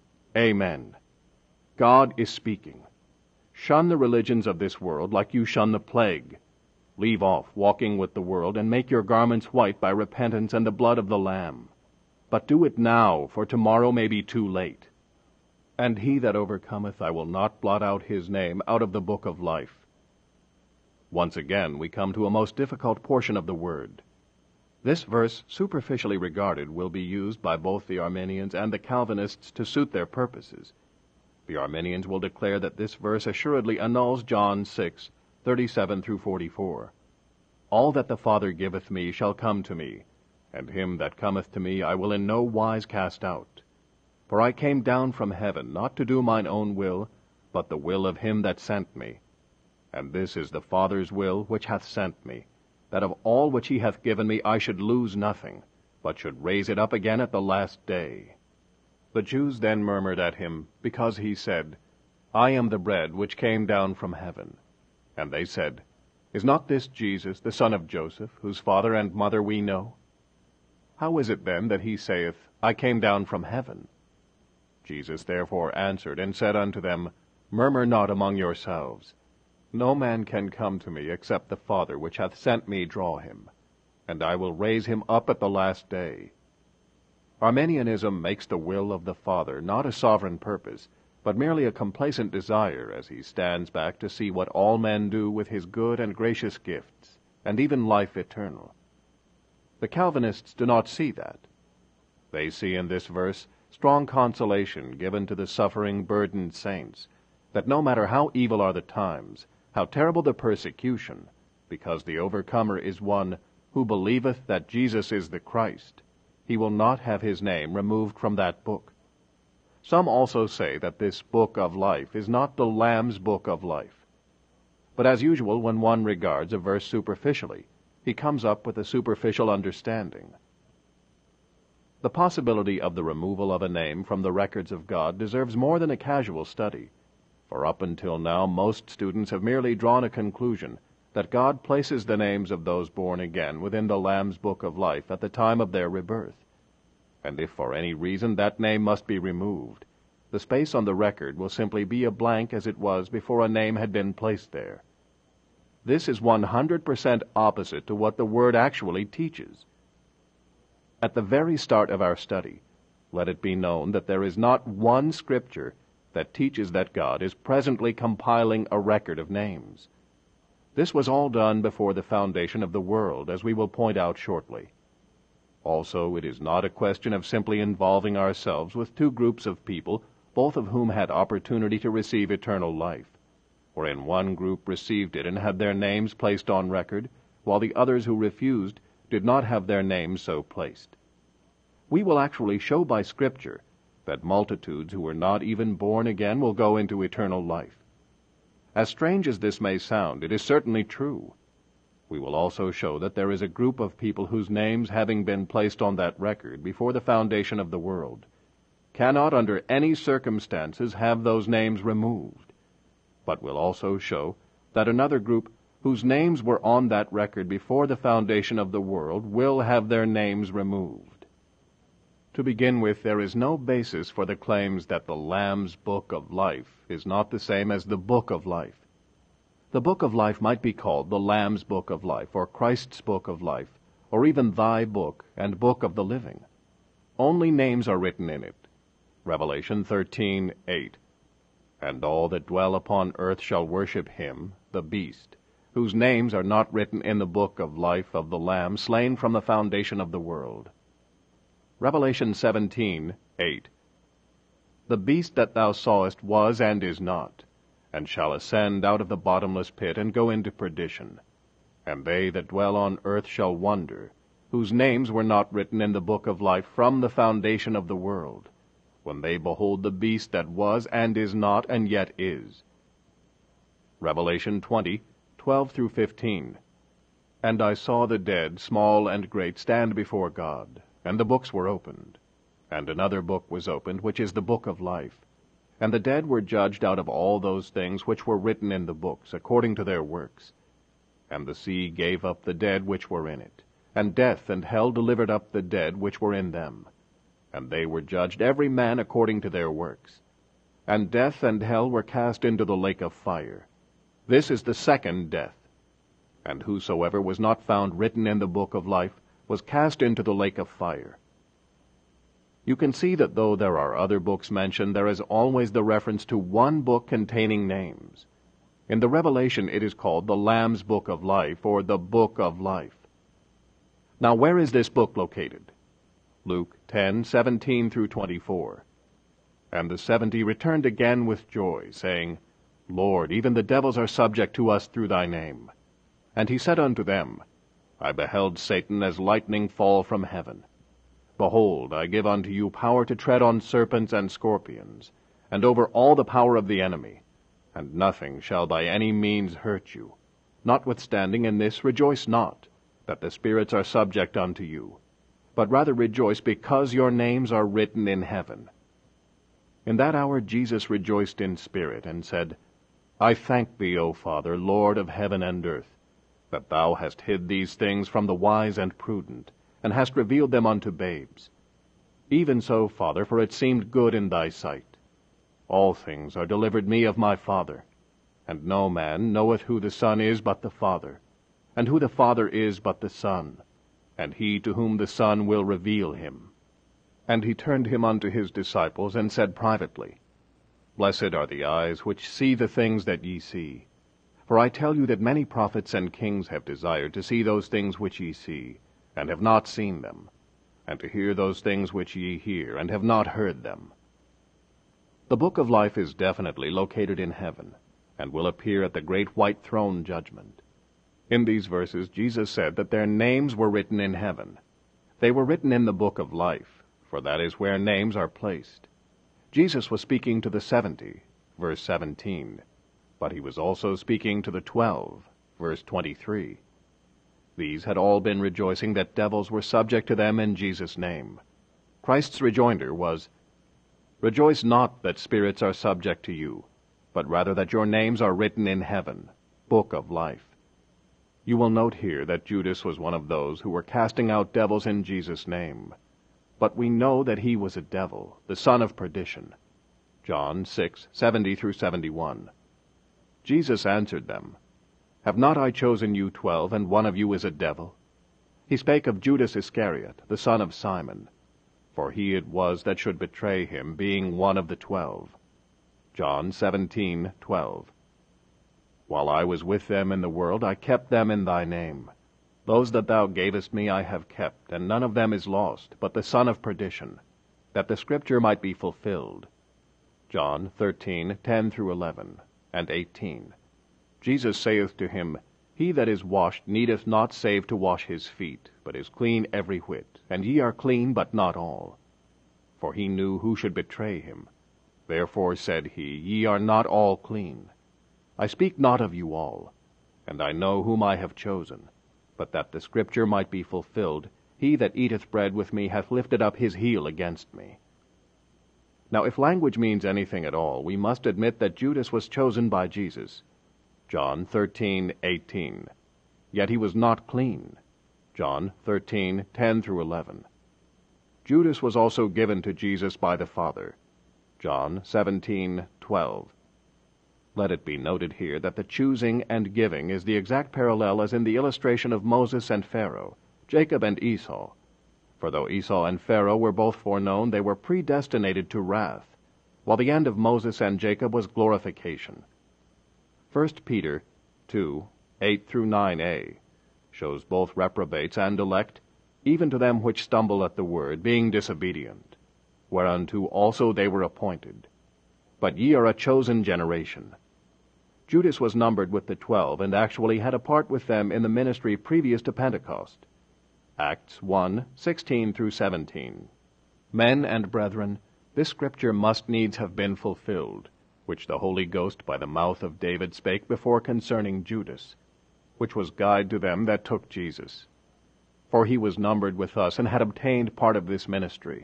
Amen. God is speaking. Shun the religions of this world like you shun the plague. Leave off walking with the world, and make your garments white by repentance and the blood of the Lamb. But do it now, for tomorrow may be too late. And he that overcometh, I will not blot out his name out of the book of life. Once again we come to a most difficult portion of the word. This verse, superficially regarded, will be used by both the Arminians and the Calvinists to suit their purposes. The Arminians will declare that this verse assuredly annuls John six, thirty-seven through forty-four. All that the Father giveth me shall come to me, and him that cometh to me I will in no wise cast out. For I came down from heaven, not to do mine own will, but the will of him that sent me. And this is the Father's will which hath sent me, that of all which he hath given me I should lose nothing, but should raise it up again at the last day. The Jews then murmured at him, because he said, I am the bread which came down from heaven. And they said, Is not this Jesus, the son of Joseph, whose father and mother we know? How is it then that he saith, I came down from heaven? Jesus therefore answered and said unto them, Murmur not among yourselves. No man can come to me, except the Father which hath sent me draw him, and I will raise him up at the last day. Arminianism makes the will of the Father not a sovereign purpose, but merely a complacent desire as he stands back to see what all men do with his good and gracious gifts, and even life eternal. The Calvinists do not see that. They see in this verse strong consolation given to the suffering, burdened saints, that no matter how evil are the times, how terrible the persecution, because the overcomer is one who believeth that Jesus is the Christ, he will not have his name removed from that book. Some also say that this book of life is not the Lamb's book of life. But as usual, when one regards a verse superficially, he comes up with a superficial understanding. The possibility of the removal of a name from the records of God deserves more than a casual study, for up until now most students have merely drawn a conclusion that God places the names of those born again within the Lamb's book of life at the time of their rebirth. And if for any reason that name must be removed, the space on the record will simply be a blank as it was before a name had been placed there. This is one hundred percent opposite to what the Word actually teaches. At the very start of our study, let it be known that there is not one Scripture that teaches that God is presently compiling a record of names. This was all done before the foundation of the world, as we will point out shortly. Also, it is not a question of simply involving ourselves with two groups of people, both of whom had opportunity to receive eternal life, wherein one group received it and had their names placed on record, while the others who refused did not have their names so placed. We will actually show by Scripture that multitudes who were not even born again will go into eternal life. As strange as this may sound, it is certainly true. We will also show that there is a group of people whose names, having been placed on that record before the foundation of the world, cannot under any circumstances have those names removed. But will also show that another group whose names were on that record before the foundation of the world will have their names removed. To begin with, there is no basis for the claims that the Lamb's Book of Life is not the same as the Book of Life. The Book of Life might be called the Lamb's Book of Life, or Christ's Book of Life, or even Thy Book and Book of the Living. Only names are written in it. Revelation thirteen eight. And all that dwell upon earth shall worship him, the beast, whose names are not written in the book of life of the Lamb slain from the foundation of the world. Revelation seventeen eight. The beast that thou sawest was and is not, and shall ascend out of the bottomless pit, and go into perdition. And they that dwell on earth shall wonder, whose names were not written in the book of life from the foundation of the world, when they behold the beast that was and is not and yet is. Revelation twenty twelve through fifteen. And I saw the dead, small and great, stand before God, and the books were opened. And another book was opened, which is the book of life. And the dead were judged out of all those things which were written in the books, according to their works. And the sea gave up the dead which were in it, and death and hell delivered up the dead which were in them. And they were judged every man according to their works. And death and hell were cast into the lake of fire. This is the second death. And whosoever was not found written in the book of life was cast into the lake of fire. You can see that though there are other books mentioned, there is always the reference to one book containing names. In the Revelation it is called the Lamb's Book of Life, or the Book of Life. Now where is this book located? Luke ten seventeen through twenty-four. And the seventy returned again with joy, saying, Lord, even the devils are subject to us through thy name. And he said unto them, I beheld Satan as lightning fall from heaven. Behold, I give unto you power to tread on serpents and scorpions, and over all the power of the enemy, and nothing shall by any means hurt you. Notwithstanding in this rejoice not, that the spirits are subject unto you, but rather rejoice because your names are written in heaven. In that hour Jesus rejoiced in spirit, and said, I thank thee, O Father, Lord of heaven and earth, that thou hast hid these things from the wise and prudent, and hast revealed them unto babes. Even so, Father, for it seemed good in thy sight. All things are delivered me of my Father, and no man knoweth who the Son is but the Father, and who the Father is but the Son, and he to whom the Son will reveal him. And he turned him unto his disciples, and said privately, Blessed are the eyes which see the things that ye see. For I tell you that many prophets and kings have desired to see those things which ye see, and have not seen them, and to hear those things which ye hear, and have not heard them. The book of life is definitely located in heaven, and will appear at the great white throne judgment. In these verses Jesus said that their names were written in heaven. They were written in the book of life, for that is where names are placed. Jesus was speaking to the seventy, verse seventeen, but he was also speaking to the twelve, verse twenty-three. These had all been rejoicing that devils were subject to them in Jesus' name. Christ's rejoinder was, Rejoice not that spirits are subject to you, but rather that your names are written in heaven, book of life. You will note here that Judas was one of those who were casting out devils in Jesus' name. But we know that he was a devil, the son of perdition. John six, seventy through seventy-one. Jesus answered them, Have not I chosen you twelve, and one of you is a devil? He spake of Judas Iscariot, the son of Simon, for he it was that should betray him, being one of the twelve. John seventeen, twelve. While I was with them in the world, I kept them in thy name. Those that thou gavest me I have kept, and none of them is lost, but the son of perdition, that the scripture might be fulfilled. John thirteen, ten through eleven, and eighteen. Jesus saith to him, He that is washed needeth not save to wash his feet, but is clean every whit, and ye are clean, but not all. For he knew who should betray him. Therefore said he, Ye are not all clean. I speak not of you all, and I know whom I have chosen, but that the scripture might be fulfilled, He that eateth bread with me hath lifted up his heel against me. Now if language means anything at all, we must admit that Judas was chosen by Jesus. John thirteen, eighteen. Yet he was not clean. John thirteen, ten through eleven. Judas was also given to Jesus by the Father. John seventeen, twelve. Let it be noted here that the choosing and giving is the exact parallel as in the illustration of Moses and Pharaoh, Jacob and Esau. For though Esau and Pharaoh were both foreknown, they were predestinated to wrath, while the end of Moses and Jacob was glorification. First Peter two, eight through nine a shows both reprobates and elect, even to them which stumble at the word, being disobedient, whereunto also they were appointed. But ye are a chosen generation. Judas was numbered with the twelve, and actually had a part with them in the ministry previous to Pentecost. Acts one, sixteen through seventeen. Men and brethren, this scripture must needs have been fulfilled, which the Holy Ghost by the mouth of David spake before concerning Judas, which was guide to them that took Jesus. For he was numbered with us, and had obtained part of this ministry.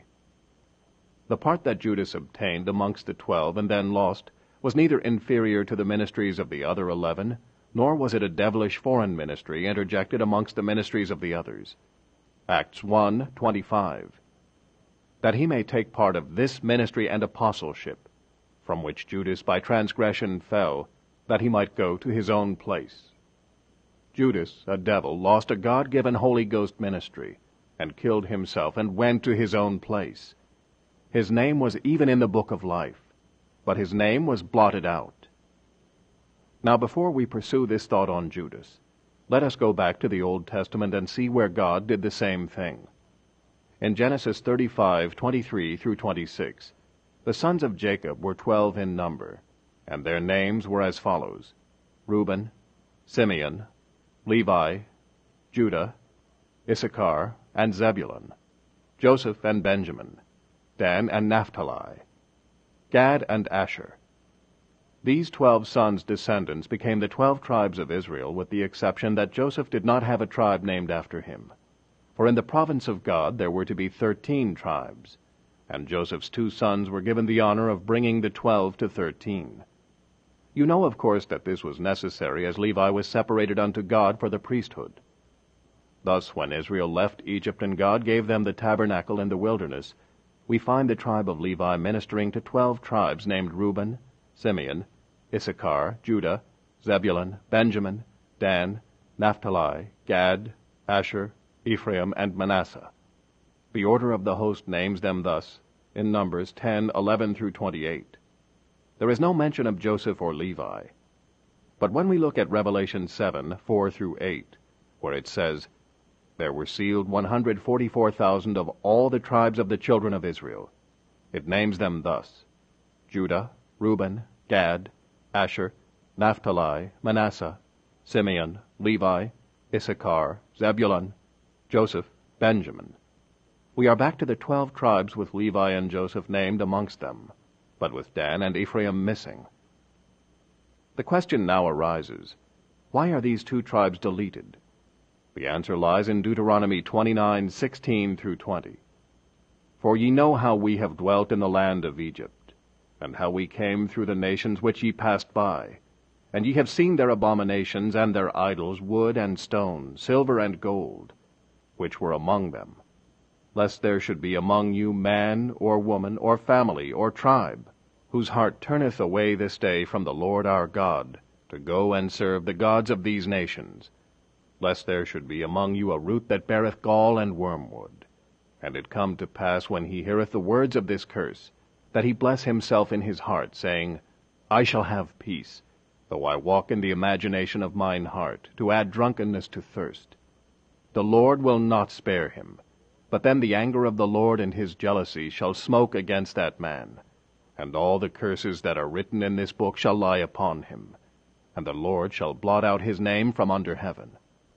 The part that Judas obtained amongst the twelve, and then lost, was neither inferior to the ministries of the other eleven, nor was it a devilish foreign ministry interjected amongst the ministries of the others. Acts one, twenty-five. That he may take part of this ministry and apostleship, from which Judas by transgression fell, that he might go to his own place. Judas, a devil, lost a God-given Holy Ghost ministry, and killed himself, and went to his own place. His name was even in the book of life, but his name was blotted out. Now before we pursue this thought on Judas, let us go back to the Old Testament and see where God did the same thing. In Genesis thirty-five, twenty-three through twenty-six, the sons of Jacob were twelve in number, and their names were as follows: Reuben, Simeon, Levi, Judah, Issachar, and Zebulun, Joseph and Benjamin, Dan and Naphtali, Gad and Asher. These twelve sons' descendants became the twelve tribes of Israel, with the exception that Joseph did not have a tribe named after him. For in the province of God there were to be thirteen tribes, and Joseph's two sons were given the honor of bringing the twelve to thirteen. You know, of course, that this was necessary, as Levi was separated unto God for the priesthood. Thus, when Israel left Egypt and God gave them the tabernacle in the wilderness, we find the tribe of Levi ministering to twelve tribes named Reuben, Simeon, Issachar, Judah, Zebulun, Benjamin, Dan, Naphtali, Gad, Asher, Ephraim, and Manasseh. The order of the host names them thus, in Numbers ten, eleven through twenty-eight. There is no mention of Joseph or Levi. But when we look at Revelation seven, four through eight, where it says, "There were sealed one hundred forty-four thousand of all the tribes of the children of Israel," it names them thus: Judah, Reuben, Gad, Asher, Naphtali, Manasseh, Simeon, Levi, Issachar, Zebulun, Joseph, Benjamin. We are back to the twelve tribes with Levi and Joseph named amongst them, but with Dan and Ephraim missing. The question now arises, why are these two tribes deleted? The answer lies in Deuteronomy twenty-nine, sixteen through twenty. "For ye know how we have dwelt in the land of Egypt, and how we came through the nations which ye passed by. And ye have seen their abominations and their idols, wood and stone, silver and gold, which were among them, lest there should be among you man, or woman, or family, or tribe, whose heart turneth away this day from the Lord our God, to go and serve the gods of these nations, lest there should be among you a root that beareth gall and wormwood. And it come to pass, when he heareth the words of this curse, that he bless himself in his heart, saying, I shall have peace, though I walk in the imagination of mine heart, to add drunkenness to thirst. The Lord will not spare him, but then the anger of the Lord and his jealousy shall smoke against that man, and all the curses that are written in this book shall lie upon him, and the Lord shall blot out his name from under heaven."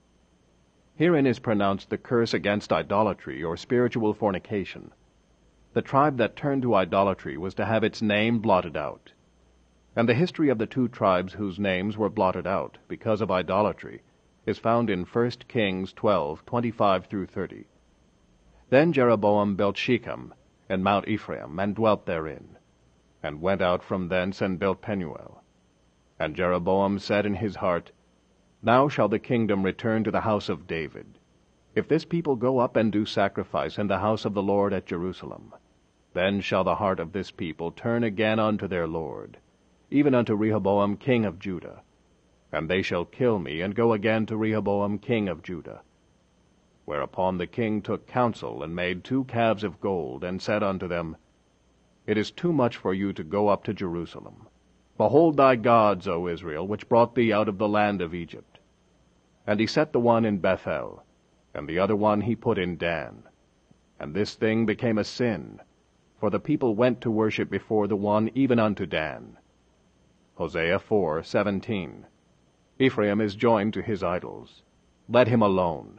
Herein is pronounced the curse against idolatry or spiritual fornication. The tribe that turned to idolatry was to have its name blotted out. And the history of the two tribes whose names were blotted out because of idolatry is found in First Kings twelve, twenty-five through thirty. Then Jeroboam built Shechem and Mount Ephraim, and dwelt therein, and went out from thence and built Penuel. And Jeroboam said in his heart, Now shall the kingdom return to the house of David, if this people go up and do sacrifice in the house of the Lord at Jerusalem. Then shall the heart of this people turn again unto their Lord, even unto Rehoboam king of Judah. And they shall kill me, and go again to Rehoboam king of Judah. Whereupon the king took counsel, and made two calves of gold, and said unto them, It is too much for you to go up to Jerusalem. Behold thy gods, O Israel, which brought thee out of the land of Egypt. And he set the one in Bethel, and the other one he put in Dan. And this thing became a sin, for the people went to worship before the one even unto Dan. Hosea four, seventeen. Ephraim is joined to his idols. Let him alone.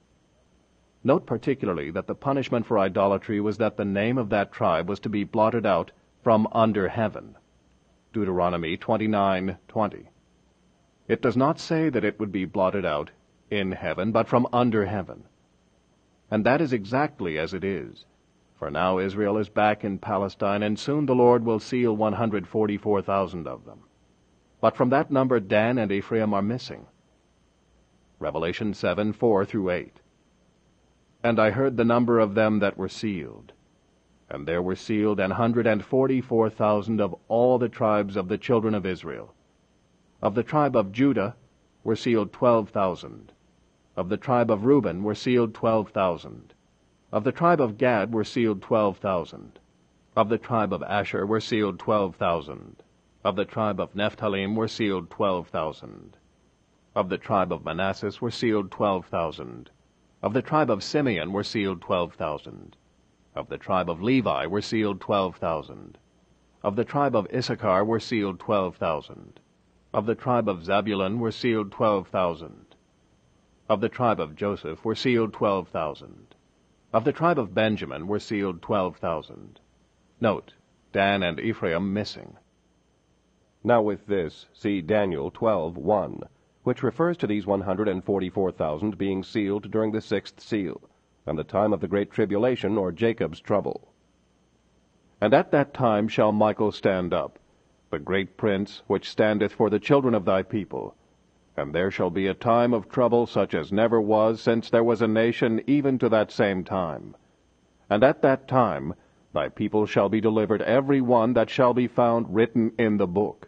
Note particularly that the punishment for idolatry was that the name of that tribe was to be blotted out from under heaven. Deuteronomy twenty-nine, twenty. It does not say that it would be blotted out in heaven, but from under heaven. And that is exactly as it is. For now Israel is back in Palestine, and soon the Lord will seal one hundred forty-four thousand of them. But from that number Dan and Ephraim are missing. Revelation seven, four through eight. And I heard the number of them that were sealed. And there were sealed an hundred and forty-four thousand of all the tribes of the children of Israel. Of the tribe of Judah were sealed twelve thousand. Of the tribe of Reuben were sealed twelve thousand. Of the tribe of Gad were sealed twelve thousand. Of the tribe of Asher were sealed twelve thousand. Of the tribe of Naphtali were sealed twelve thousand. Of the tribe of Manasseh were sealed twelve thousand. Of the tribe of Simeon were sealed twelve thousand. Of the tribe of Levi were sealed twelve thousand. Of the tribe of Issachar were sealed twelve thousand. Of the tribe of Zebulun were sealed twelve thousand. Of the tribe of Joseph were sealed twelve thousand. Of the tribe of Benjamin were sealed twelve thousand. Note, Dan and Ephraim missing. Now with this, see Daniel twelve one, which refers to these one hundred forty-four thousand being sealed during the sixth seal, and the time of the great tribulation, or Jacob's trouble. And at that time shall Michael stand up, the great prince, which standeth for the children of thy people. And there shall be a time of trouble such as never was since there was a nation, even to that same time. And at that time thy people shall be delivered, every one that shall be found written in the book.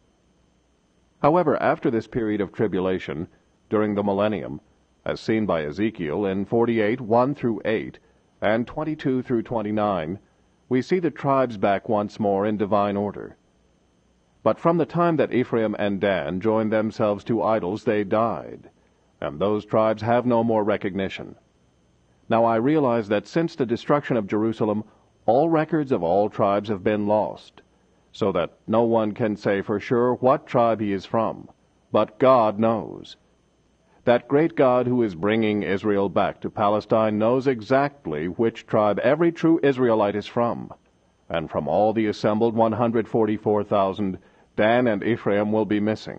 However, after this period of tribulation, during the millennium, as seen by Ezekiel in forty-eight, one through eight, and twenty-two through twenty-nine, we see the tribes back once more in divine order. But from the time that Ephraim and Dan joined themselves to idols, they died, and those tribes have no more recognition. Now I realize that since the destruction of Jerusalem, all records of all tribes have been lost, so that no one can say for sure what tribe he is from, but God knows. That great God who is bringing Israel back to Palestine knows exactly which tribe every true Israelite is from, and from all the assembled one hundred forty-four thousand, Dan and Ephraim will be missing.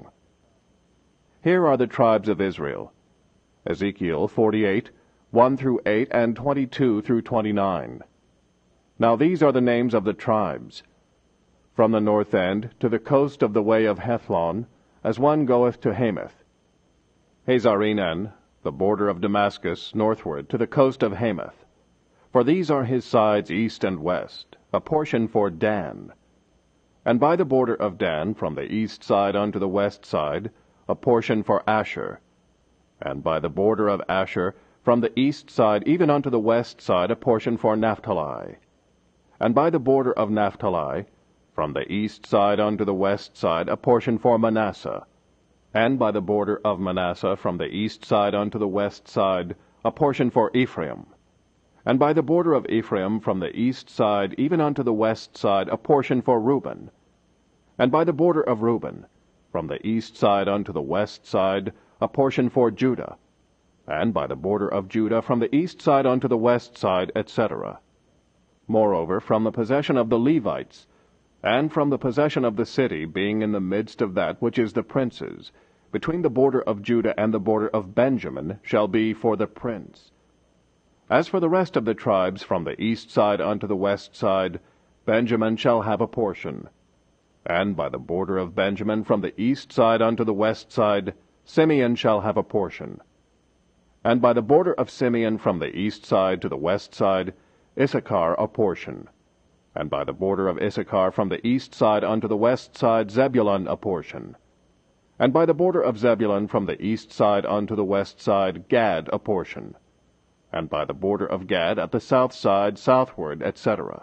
Here are the tribes of Israel: Ezekiel forty-eight, one through eight, and twenty-two through twenty-nine. Now these are the names of the tribes: from the north end to the coast of the way of Hethlon, as one goeth to Hamath. Hazarenan, the border of Damascus, northward to the coast of Hamath. For these are his sides east and west, a portion for Dan. And by the border of Dan, from the east side unto the west side, a portion for Asher. And by the border of Asher, from the east side even unto the west side, a portion for Naphtali. And by the border of Naphtali, from the east side unto the west side, a portion for Manasseh. And by the border of Manasseh, from the east side unto the west side, a portion for Ephraim. And by the border of Ephraim, from the east side even unto the west side, a portion for Reuben. And by the border of Reuben, from the east side unto the west side, a portion for Judah. And by the border of Judah, from the east side unto the west side, et cetera. Moreover, from the possession of the Levites, and from the possession of the city, being in the midst of that which is the prince's, between the border of Judah and the border of Benjamin, shall be for the prince. As for the rest of the tribes, from the east side unto the west side, Benjamin shall have a portion. And by the border of Benjamin, from the east side unto the west side, Simeon shall have a portion. And by the border of Simeon, from the east side to the west side, Issachar a portion. And by the border of Issachar, from the east side unto the west side, Zebulun a portion. And by the border of Zebulun, from the east side unto the west side, Gad a portion. And by the border of Gad at the south side, southward, et cetera.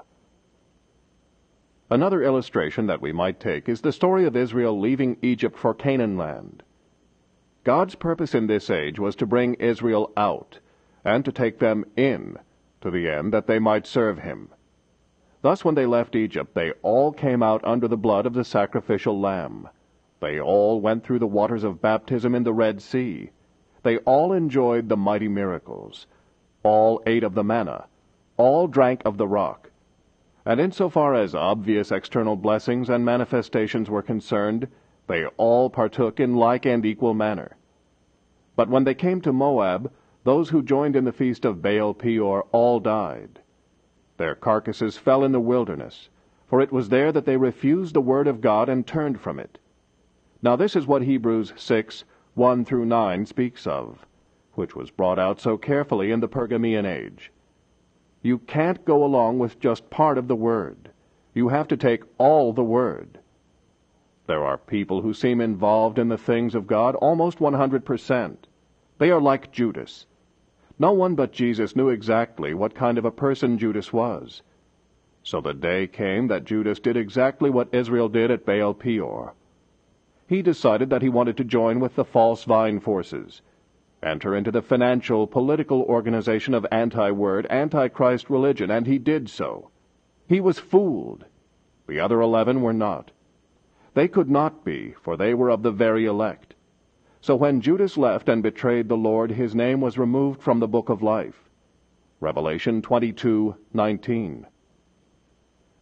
Another illustration that we might take is the story of Israel leaving Egypt for Canaan land. God's purpose in this age was to bring Israel out, and to take them in, to the end that they might serve him. Thus when they left Egypt, they all came out under the blood of the sacrificial lamb. They all went through the waters of baptism in the Red Sea. They all enjoyed the mighty miracles. All ate of the manna. All drank of the rock. And insofar as obvious external blessings and manifestations were concerned, they all partook in like and equal manner. But when they came to Moab, those who joined in the feast of Baal Peor all died. Their carcasses fell in the wilderness, for it was there that they refused the word of God and turned from it. Now this is what Hebrews six, one through nine speaks of, which was brought out so carefully in the Pergamean age. You can't go along with just part of the word. You have to take all the word. There are people who seem involved in the things of God almost one hundred percent. They are like Judas. No one but Jesus knew exactly what kind of a person Judas was. So the day came that Judas did exactly what Israel did at Baal Peor. He decided that he wanted to join with the false vine forces, enter into the financial, political organization of anti-word, anti-Christ religion, and he did so. He was fooled. The other eleven were not. They could not be, for they were of the very elect. So when Judas left and betrayed the Lord, his name was removed from the book of life. Revelation twenty-two nineteen.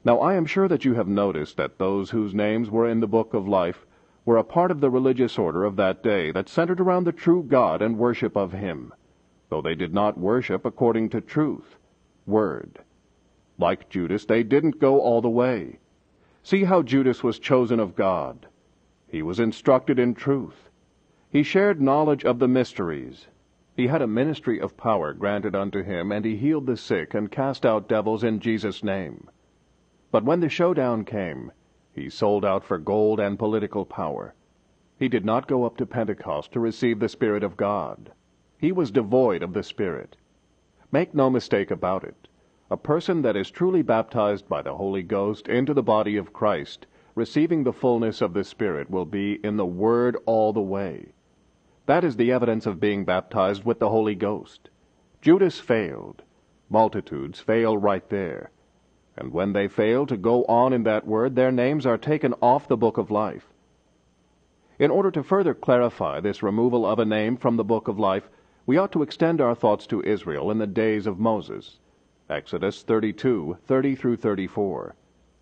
Now I am sure that you have noticed that those whose names were in the book of life were a part of the religious order of that day that centered around the true God and worship of Him, though they did not worship according to truth, word. Like Judas, they didn't go all the way. See how Judas was chosen of God. He was instructed in truth. He shared knowledge of the mysteries. He had a ministry of power granted unto him, and he healed the sick and cast out devils in Jesus' name. But when the showdown came, he sold out for gold and political power. He did not go up to Pentecost to receive the Spirit of God. He was devoid of the Spirit. Make no mistake about it. A person that is truly baptized by the Holy Ghost into the body of Christ, receiving the fullness of the Spirit, will be in the Word all the way. That is the evidence of being baptized with the Holy Ghost. Judas failed. Multitudes fail right there. And when they fail to go on in that word, their names are taken off the book of life. In order to further clarify this removal of a name from the book of life, we ought to extend our thoughts to Israel in the days of Moses. Exodus thirty-two, thirty through thirty-four.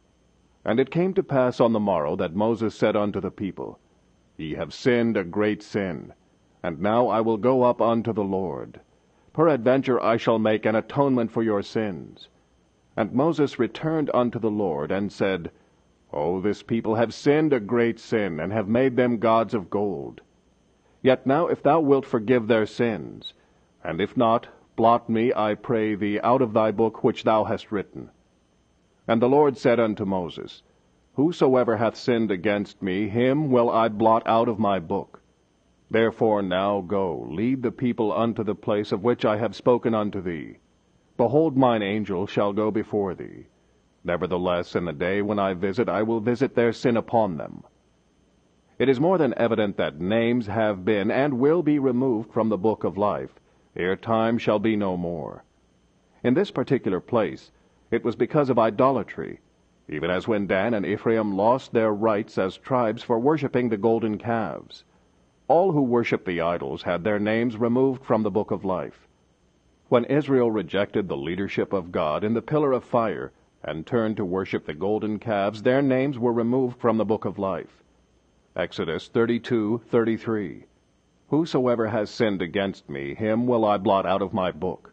And it came to pass on the morrow that Moses said unto the people, Ye have sinned a great sin, and now I will go up unto the Lord. Peradventure I shall make an atonement for your sins. And Moses returned unto the Lord, and said, O this people have sinned a great sin, and have made them gods of gold. Yet now if thou wilt forgive their sins, and if not, blot me, I pray thee, out of thy book which thou hast written. And the Lord said unto Moses, Whosoever hath sinned against me, him will I blot out of my book. Therefore now go, lead the people unto the place of which I have spoken unto thee. Behold, mine angel shall go before thee. Nevertheless, in the day when I visit, I will visit their sin upon them. It is more than evident that names have been and will be removed from the book of life, ere time shall be no more. In this particular place, it was because of idolatry, even as when Dan and Ephraim lost their rights as tribes for worshipping the golden calves. All who worshipped the idols had their names removed from the book of life. When Israel rejected the leadership of God in the pillar of fire and turned to worship the golden calves, their names were removed from the book of life. Exodus thirty-two, thirty-three. Whosoever has sinned against me, him will I blot out of my book.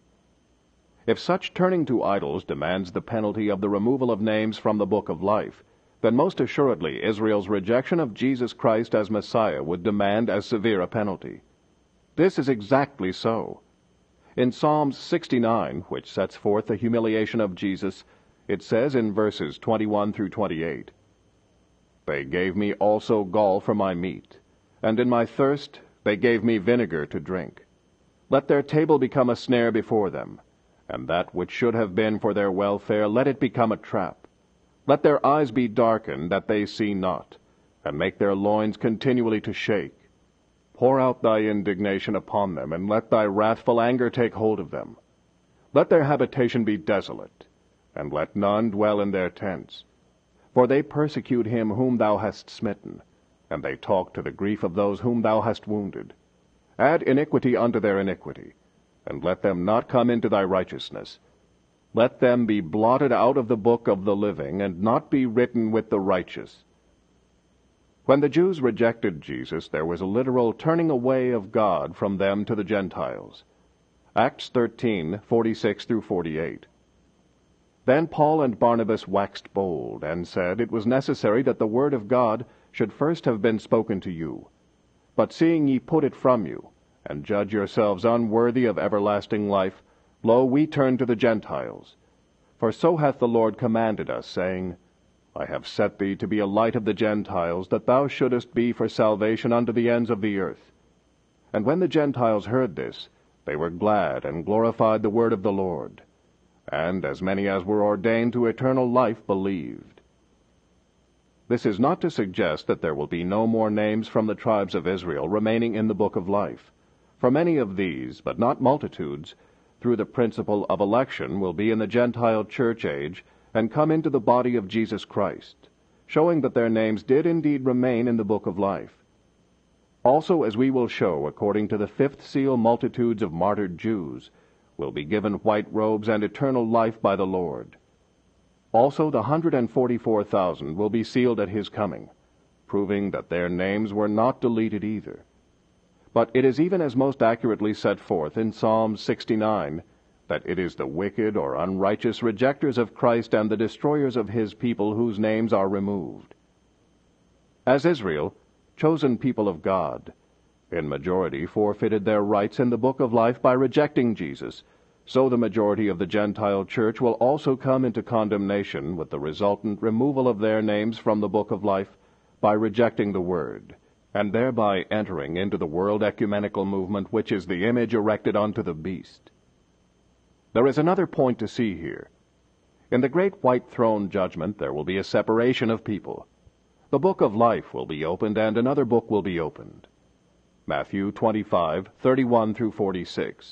If such turning to idols demands the penalty of the removal of names from the book of life, then most assuredly Israel's rejection of Jesus Christ as Messiah would demand as severe a penalty. This is exactly so. In Psalms sixty-nine, which sets forth the humiliation of Jesus, it says in verses twenty-one through twenty-eight, They gave me also gall for my meat, and in my thirst they gave me vinegar to drink. Let their table become a snare before them, and that which should have been for their welfare, let it become a trap. Let their eyes be darkened, that they see not, and make their loins continually to shake. Pour out thy indignation upon them, and let thy wrathful anger take hold of them. Let their habitation be desolate, and let none dwell in their tents. For they persecute him whom thou hast smitten, and they talk to the grief of those whom thou hast wounded. Add iniquity unto their iniquity, and let them not come into thy righteousness. Let them be blotted out of the book of the living, and not be written with the righteous. When the Jews rejected Jesus, there was a literal turning away of God from them to the Gentiles. Acts thirteen, forty-six through forty-eight. Then Paul and Barnabas waxed bold, and said, It was necessary that the word of God should first have been spoken to you. But seeing ye put it from you, and judge yourselves unworthy of everlasting life, lo, we turn to the Gentiles. For so hath the Lord commanded us, saying, I have set thee to be a light of the Gentiles, that thou shouldest be for salvation unto the ends of the earth. And when the Gentiles heard this, they were glad, and glorified the word of the Lord. And as many as were ordained to eternal life believed. This is not to suggest that there will be no more names from the tribes of Israel remaining in the book of life. For many of these, but not multitudes, through the principle of election, will be in the Gentile church age, and come into the body of Jesus Christ, showing that their names did indeed remain in the book of life. Also, as we will show, according to the fifth seal, multitudes of martyred Jews will be given white robes and eternal life by the Lord. Also the hundred and forty-four thousand will be sealed at his coming, proving that their names were not deleted either. But it is even as most accurately set forth in Psalm sixty-nine that it is the wicked or unrighteous rejectors of Christ and the destroyers of his people whose names are removed. As Israel, chosen people of God, in majority forfeited their rights in the book of life by rejecting Jesus, so the majority of the Gentile church will also come into condemnation with the resultant removal of their names from the book of life by rejecting the Word, and thereby entering into the world ecumenical movement which is the image erected unto the beast. There is another point to see here. In the great white throne judgment there will be a separation of people. The book of life will be opened, and another book will be opened. Matthew twenty-five, thirty-one through forty-six.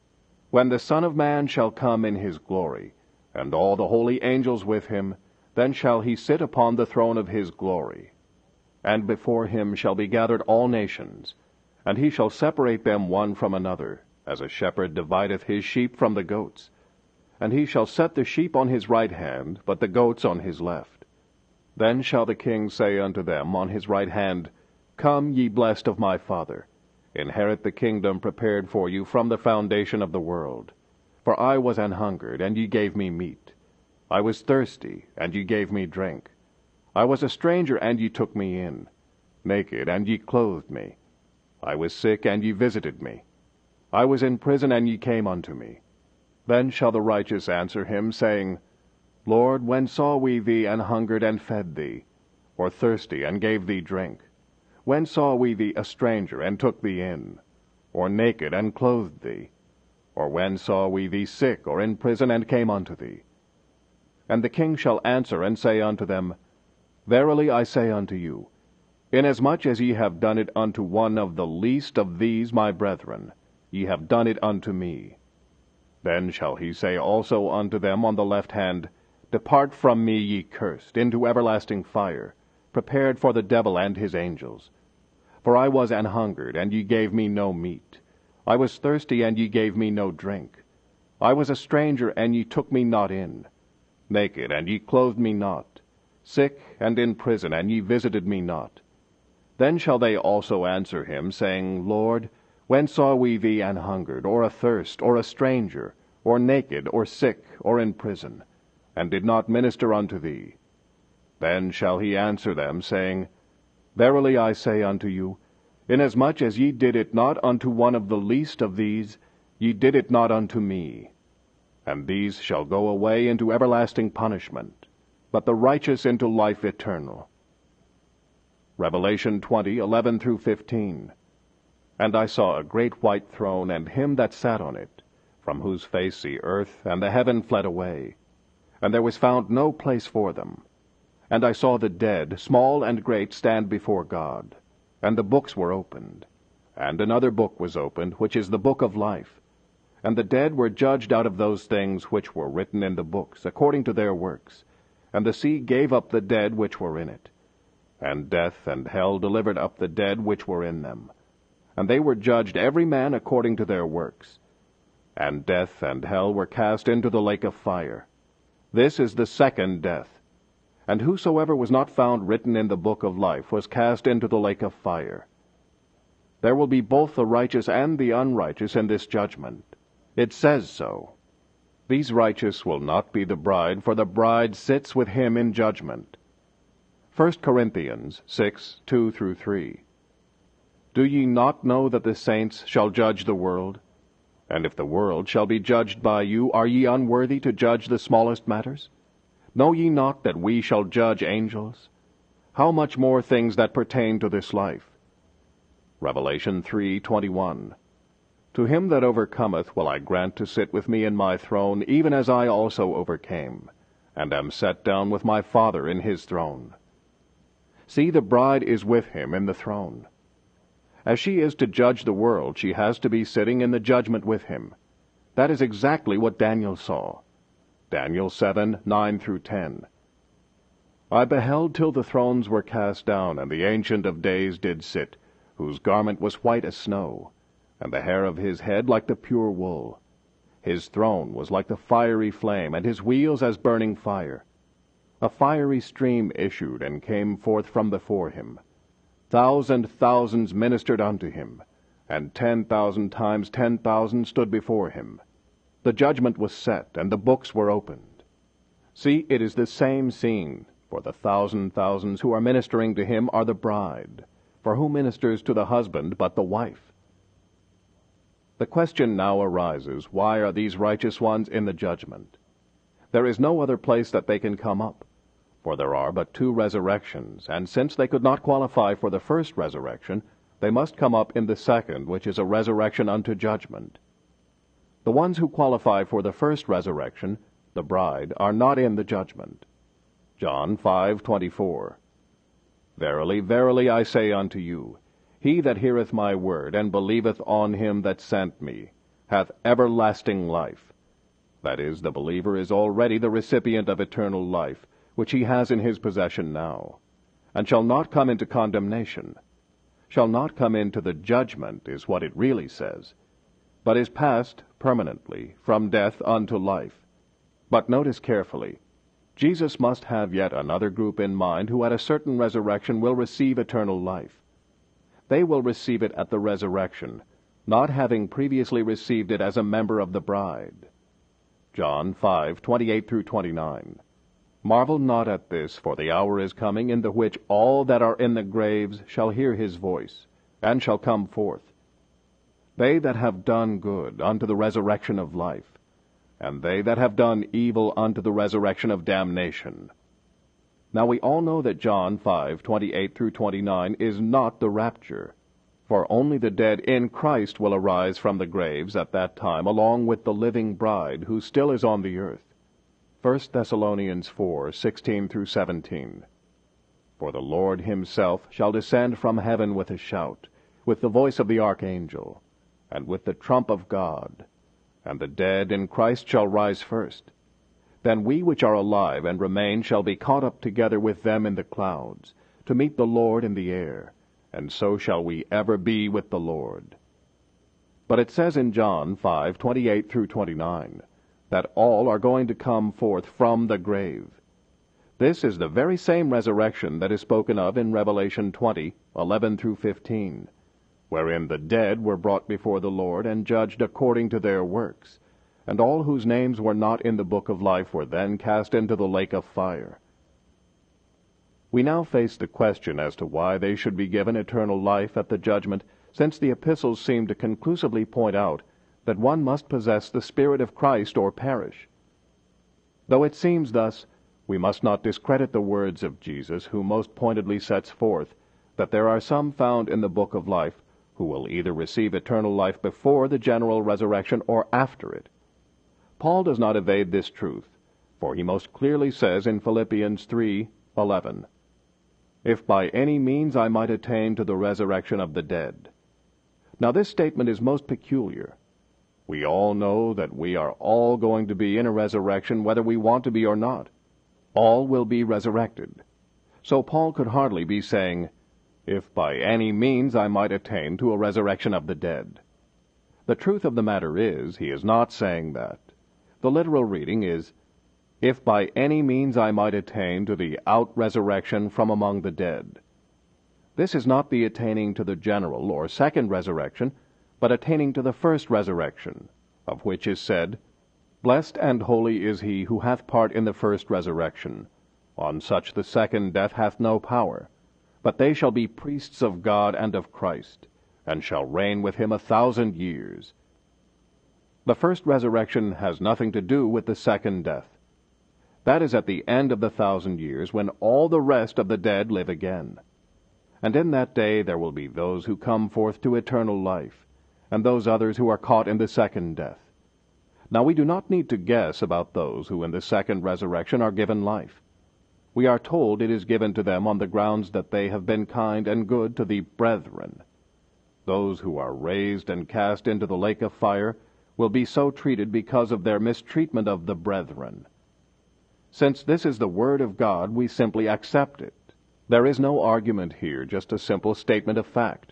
When the Son of Man shall come in his glory, and all the holy angels with him, then shall he sit upon the throne of his glory. And before him shall be gathered all nations, and he shall separate them one from another, as a shepherd divideth his sheep from the goats. And he shall set the sheep on his right hand, but the goats on his left. Then shall the King say unto them on his right hand, Come, ye blessed of my Father, inherit the kingdom prepared for you from the foundation of the world. For I was an hungered, and ye gave me meat. I was thirsty, and ye gave me drink. I was a stranger, and ye took me in. Naked, and ye clothed me. I was sick, and ye visited me. I was in prison, and ye came unto me. Then shall the righteous answer him, saying, Lord, when saw we thee an hungered, and fed thee? Or thirsty, and gave thee drink? When saw we thee a stranger, and took thee in? Or naked, and clothed thee? Or when saw we thee sick, or in prison, and came unto thee? And the King shall answer and say unto them, Verily I say unto you, inasmuch as ye have done it unto one of the least of these my brethren, ye have done it unto me. Then shall he say also unto them on the left hand, Depart from me, ye cursed, into everlasting fire, prepared for the devil and his angels. For I was an hungered, and ye gave me no meat. I was thirsty, and ye gave me no drink. I was a stranger, and ye took me not in. Naked, and ye clothed me not. Sick, and in prison, and ye visited me not. Then shall they also answer him, saying, Lord, when saw we thee an hungered, or athirst, or a stranger, or naked, or sick, or in prison, and did not minister unto thee? Then shall he answer them, saying, Verily I say unto you, inasmuch as ye did it not unto one of the least of these, ye did it not unto me. And these shall go away into everlasting punishment, but the righteous into life eternal. Revelation twenty, eleven through fifteen. And I saw a great white throne, and him that sat on it, from whose face the earth and the heaven fled away, and there was found no place for them. And I saw the dead, small and great, stand before God. And the books were opened. And another book was opened, which is the book of life. And the dead were judged out of those things which were written in the books, according to their works. And the sea gave up the dead which were in it. And death and hell delivered up the dead which were in them. And they were judged every man according to their works. And death and hell were cast into the lake of fire. This is the second death. And whosoever was not found written in the book of life was cast into the lake of fire. There will be both the righteous and the unrighteous in this judgment. It says so. These righteous will not be the bride, for the bride sits with him in judgment. First Corinthians six, two through three. Do ye not know that the saints shall judge the world? And if the world shall be judged by you, are ye unworthy to judge the smallest matters? Know ye not that we shall judge angels? How much more things that pertain to this life? Revelation three, twenty-one. To him that overcometh will I grant to sit with me in my throne, even as I also overcame, and am set down with my Father in his throne. See, the bride is with him in the throne. As she is to judge the world, she has to be sitting in the judgment with him. That is exactly what Daniel saw. Daniel seven, nine through ten. I beheld till the thrones were cast down, and the Ancient of Days did sit, whose garment was white as snow, and the hair of his head like the pure wool. His throne was like the fiery flame, and his wheels as burning fire. A fiery stream issued and came forth from before him. Thousand thousands ministered unto him, and ten thousand times ten thousand stood before him. The judgment was set, and the books were opened. See, it is the same scene, for the thousand thousands who are ministering to him are the bride. For who ministers to the husband but the wife? The question now arises, why are these righteous ones in the judgment? There is no other place that they can come up, for there are but two resurrections, and since they could not qualify for the first resurrection, they must come up in the second, which is a resurrection unto judgment. The ones who qualify for the first resurrection, the bride, are not in the judgment. John five twenty-four. Verily, verily, I say unto you, he that heareth my word, and believeth on him that sent me, hath everlasting life. That is, the believer is already the recipient of eternal life, which he has in his possession now, and shall not come into condemnation. Shall not come into the judgment, is what it really says, but is passed permanently from death unto life. But notice carefully, Jesus must have yet another group in mind who at a certain resurrection will receive eternal life. They will receive it at the resurrection, not having previously received it as a member of the bride. John five twenty-eight through twenty-nine. Marvel not at this, for the hour is coming, in the which all that are in the graves shall hear his voice, and shall come forth. They that have done good unto the resurrection of life, and they that have done evil unto the resurrection of damnation. Now we all know that John five twenty-eight through twenty-nine is not the rapture, for only the dead in Christ will arise from the graves at that time, along with the living bride who still is on the earth. First Thessalonians four sixteen through seventeen. For the Lord himself shall descend from heaven with a shout, with the voice of the archangel, and with the trump of God, and the dead in Christ shall rise first. Then we which are alive and remain shall be caught up together with them in the clouds, to meet the Lord in the air, and so shall we ever be with the Lord. But it says in John five twenty-eight through twenty-nine, that all are going to come forth from the grave. This is the very same resurrection that is spoken of in Revelation twenty eleven through fifteen, wherein the dead were brought before the Lord and judged according to their works, and all whose names were not in the book of life were then cast into the lake of fire. We now face the question as to why they should be given eternal life at the judgment, since the epistles seem to conclusively point out that one must possess the Spirit of Christ or perish. Though it seems thus, we must not discredit the words of Jesus, who most pointedly sets forth that there are some found in the book of life who will either receive eternal life before the general resurrection or after it. Paul does not evade this truth, for he most clearly says in Philippians three eleven, "If by any means I might attain to the resurrection of the dead." Now this statement is most peculiar. We all know that we are all going to be in a resurrection whether we want to be or not. All will be resurrected. So Paul could hardly be saying, "If by any means I might attain to a resurrection of the dead." The truth of the matter is, he is not saying that. The literal reading is, "If by any means I might attain to the out-resurrection from among the dead." This is not the attaining to the general or second resurrection, but attaining to the first resurrection, of which is said, "Blessed and holy is he who hath part in the first resurrection. On such the second death hath no power, but they shall be priests of God and of Christ, and shall reign with him a thousand years." The first resurrection has nothing to do with the second death. That is at the end of the thousand years, when all the rest of the dead live again. And in that day there will be those who come forth to eternal life, and those others who are caught in the second death. Now we do not need to guess about those who in the second resurrection are given life. We are told it is given to them on the grounds that they have been kind and good to the brethren. Those who are raised and cast into the lake of fire will be so treated because of their mistreatment of the brethren. Since this is the Word of God, we simply accept it. There is no argument here, just a simple statement of fact.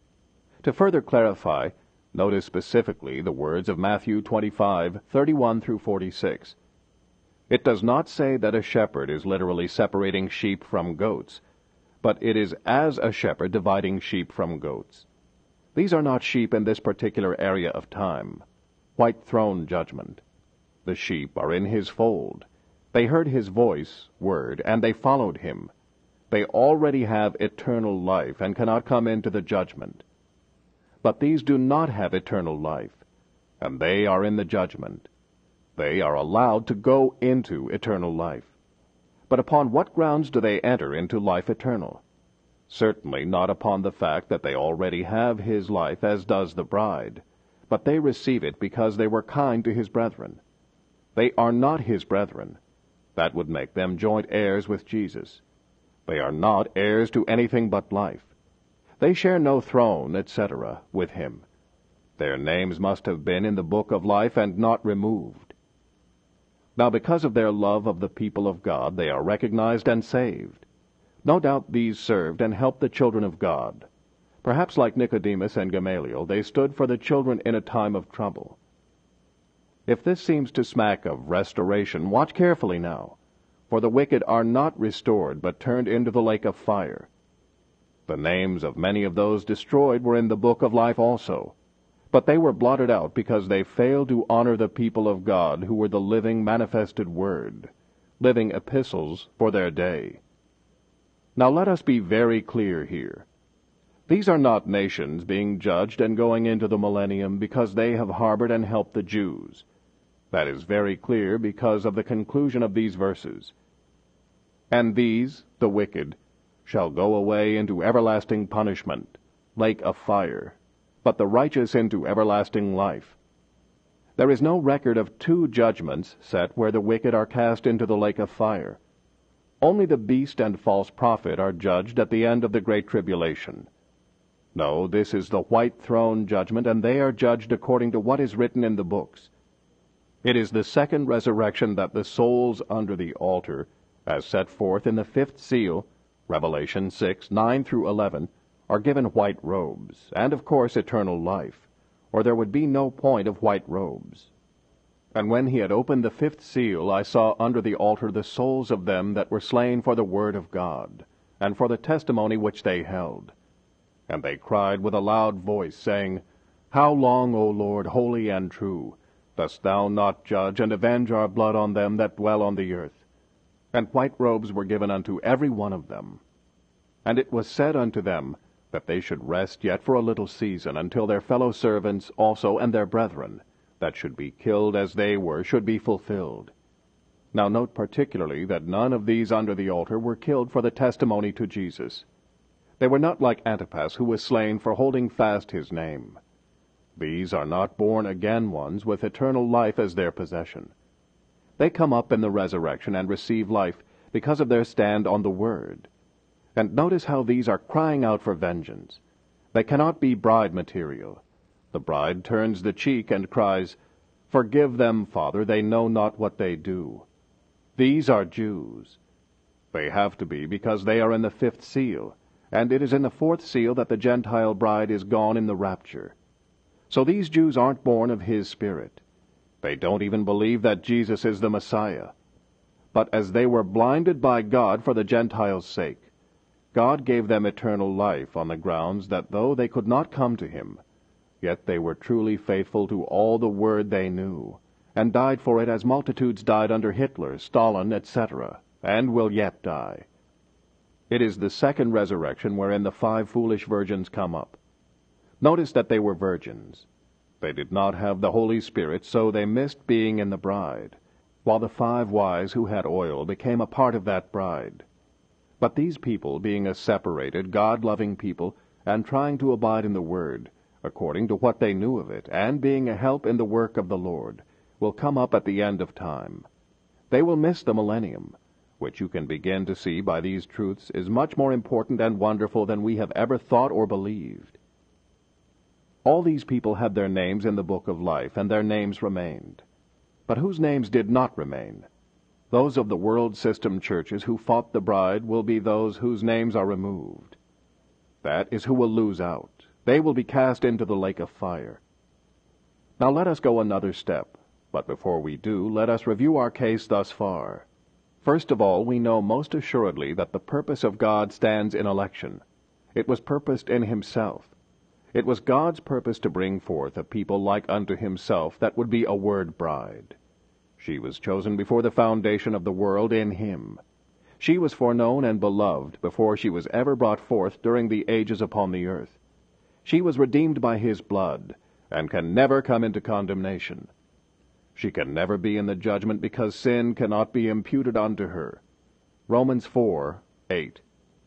To further clarify, notice specifically the words of Matthew twenty-five thirty-one through forty-six. It does not say that a shepherd is literally separating sheep from goats, but it is as a shepherd dividing sheep from goats. These are not sheep in this particular area of time. White throne judgment. The sheep are in his fold. They heard his voice, word, and they followed him. They already have eternal life and cannot come into the judgment. But these do not have eternal life, and they are in the judgment. They are allowed to go into eternal life. But upon what grounds do they enter into life eternal? Certainly not upon the fact that they already have his life, as does the bride, but they receive it because they were kind to his brethren. They are not his brethren. That would make them joint heirs with Jesus. They are not heirs to anything but life. They share no throne, et cetera, with him. Their names must have been in the book of life and not removed. Now, because of their love of the people of God, they are recognized and saved. No doubt these served and helped the children of God. Perhaps like Nicodemus and Gamaliel, they stood for the children in a time of trouble. If this seems to smack of restoration, watch carefully now, for the wicked are not restored, but turned into the lake of fire. The names of many of those destroyed were in the book of life also, but they were blotted out because they failed to honor the people of God, who were the living manifested Word, living epistles for their day. Now let us be very clear here. These are not nations being judged and going into the millennium because they have harbored and helped the Jews. That is very clear because of the conclusion of these verses. And these, the wicked, shall go away into everlasting punishment, lake of fire, but the righteous into everlasting life. There is no record of two judgments set where the wicked are cast into the lake of fire. Only the beast and false prophet are judged at the end of the great tribulation. No, this is the white throne judgment, and they are judged according to what is written in the books. It is the second resurrection that the souls under the altar, as set forth in the fifth seal, Revelation six, nine through eleven, are given white robes, and of course eternal life, or there would be no point of white robes. And when he had opened the fifth seal, I saw under the altar the souls of them that were slain for the word of God, and for the testimony which they held. And they cried with a loud voice, saying, How long, O Lord, holy and true, dost thou not judge and avenge our blood on them that dwell on the earth? And white robes were given unto every one of them. And it was said unto them, that they should rest yet for a little season, until their fellow servants also and their brethren, that should be killed as they were, should be fulfilled. Now note particularly that none of these under the altar were killed for the testimony to Jesus. They were not like Antipas, who was slain for holding fast his name. These are not born-again ones with eternal life as their possession. They come up in the resurrection and receive life because of their stand on the Word. And notice how these are crying out for vengeance. They cannot be bride material. The bride turns the cheek and cries, Forgive them, Father, they know not what they do. These are Jews. They have to be because they are in the fifth seal, and it is in the fourth seal that the Gentile bride is gone in the rapture. So these Jews aren't born of his Spirit. They don't even believe that Jesus is the Messiah. But as they were blinded by God for the Gentiles' sake, God gave them eternal life on the grounds that though they could not come to him, yet they were truly faithful to all the word they knew, and died for it as multitudes died under Hitler, Stalin, et cetera, and will yet die. It is the second resurrection wherein the five foolish virgins come up. Notice that they were virgins. They did not have the Holy Spirit, so they missed being in the bride, while the five wise who had oil became a part of that bride. But these people, being a separated, God-loving people, and trying to abide in the Word, according to what they knew of it, and being a help in the work of the Lord, will come up at the end of time. They will miss the millennium, which you can begin to see by these truths is much more important and wonderful than we have ever thought or believed. All these people had their names in the book of life, and their names remained. But whose names did not remain? Those of the world system churches who fought the bride will be those whose names are removed. That is who will lose out. They will be cast into the lake of fire. Now let us go another step, But before we do, let us review our case thus far. First of all, we know most assuredly that the purpose of God stands in election. It was purposed in himself. It was God's purpose to bring forth a people like unto himself that would be a word bride. She was chosen before the foundation of the world in him. She was foreknown and beloved before she was ever brought forth during the ages upon the earth. She was redeemed by his blood, and can never come into condemnation. She can never be in the judgment, because sin cannot be imputed unto her. Romans four, eight.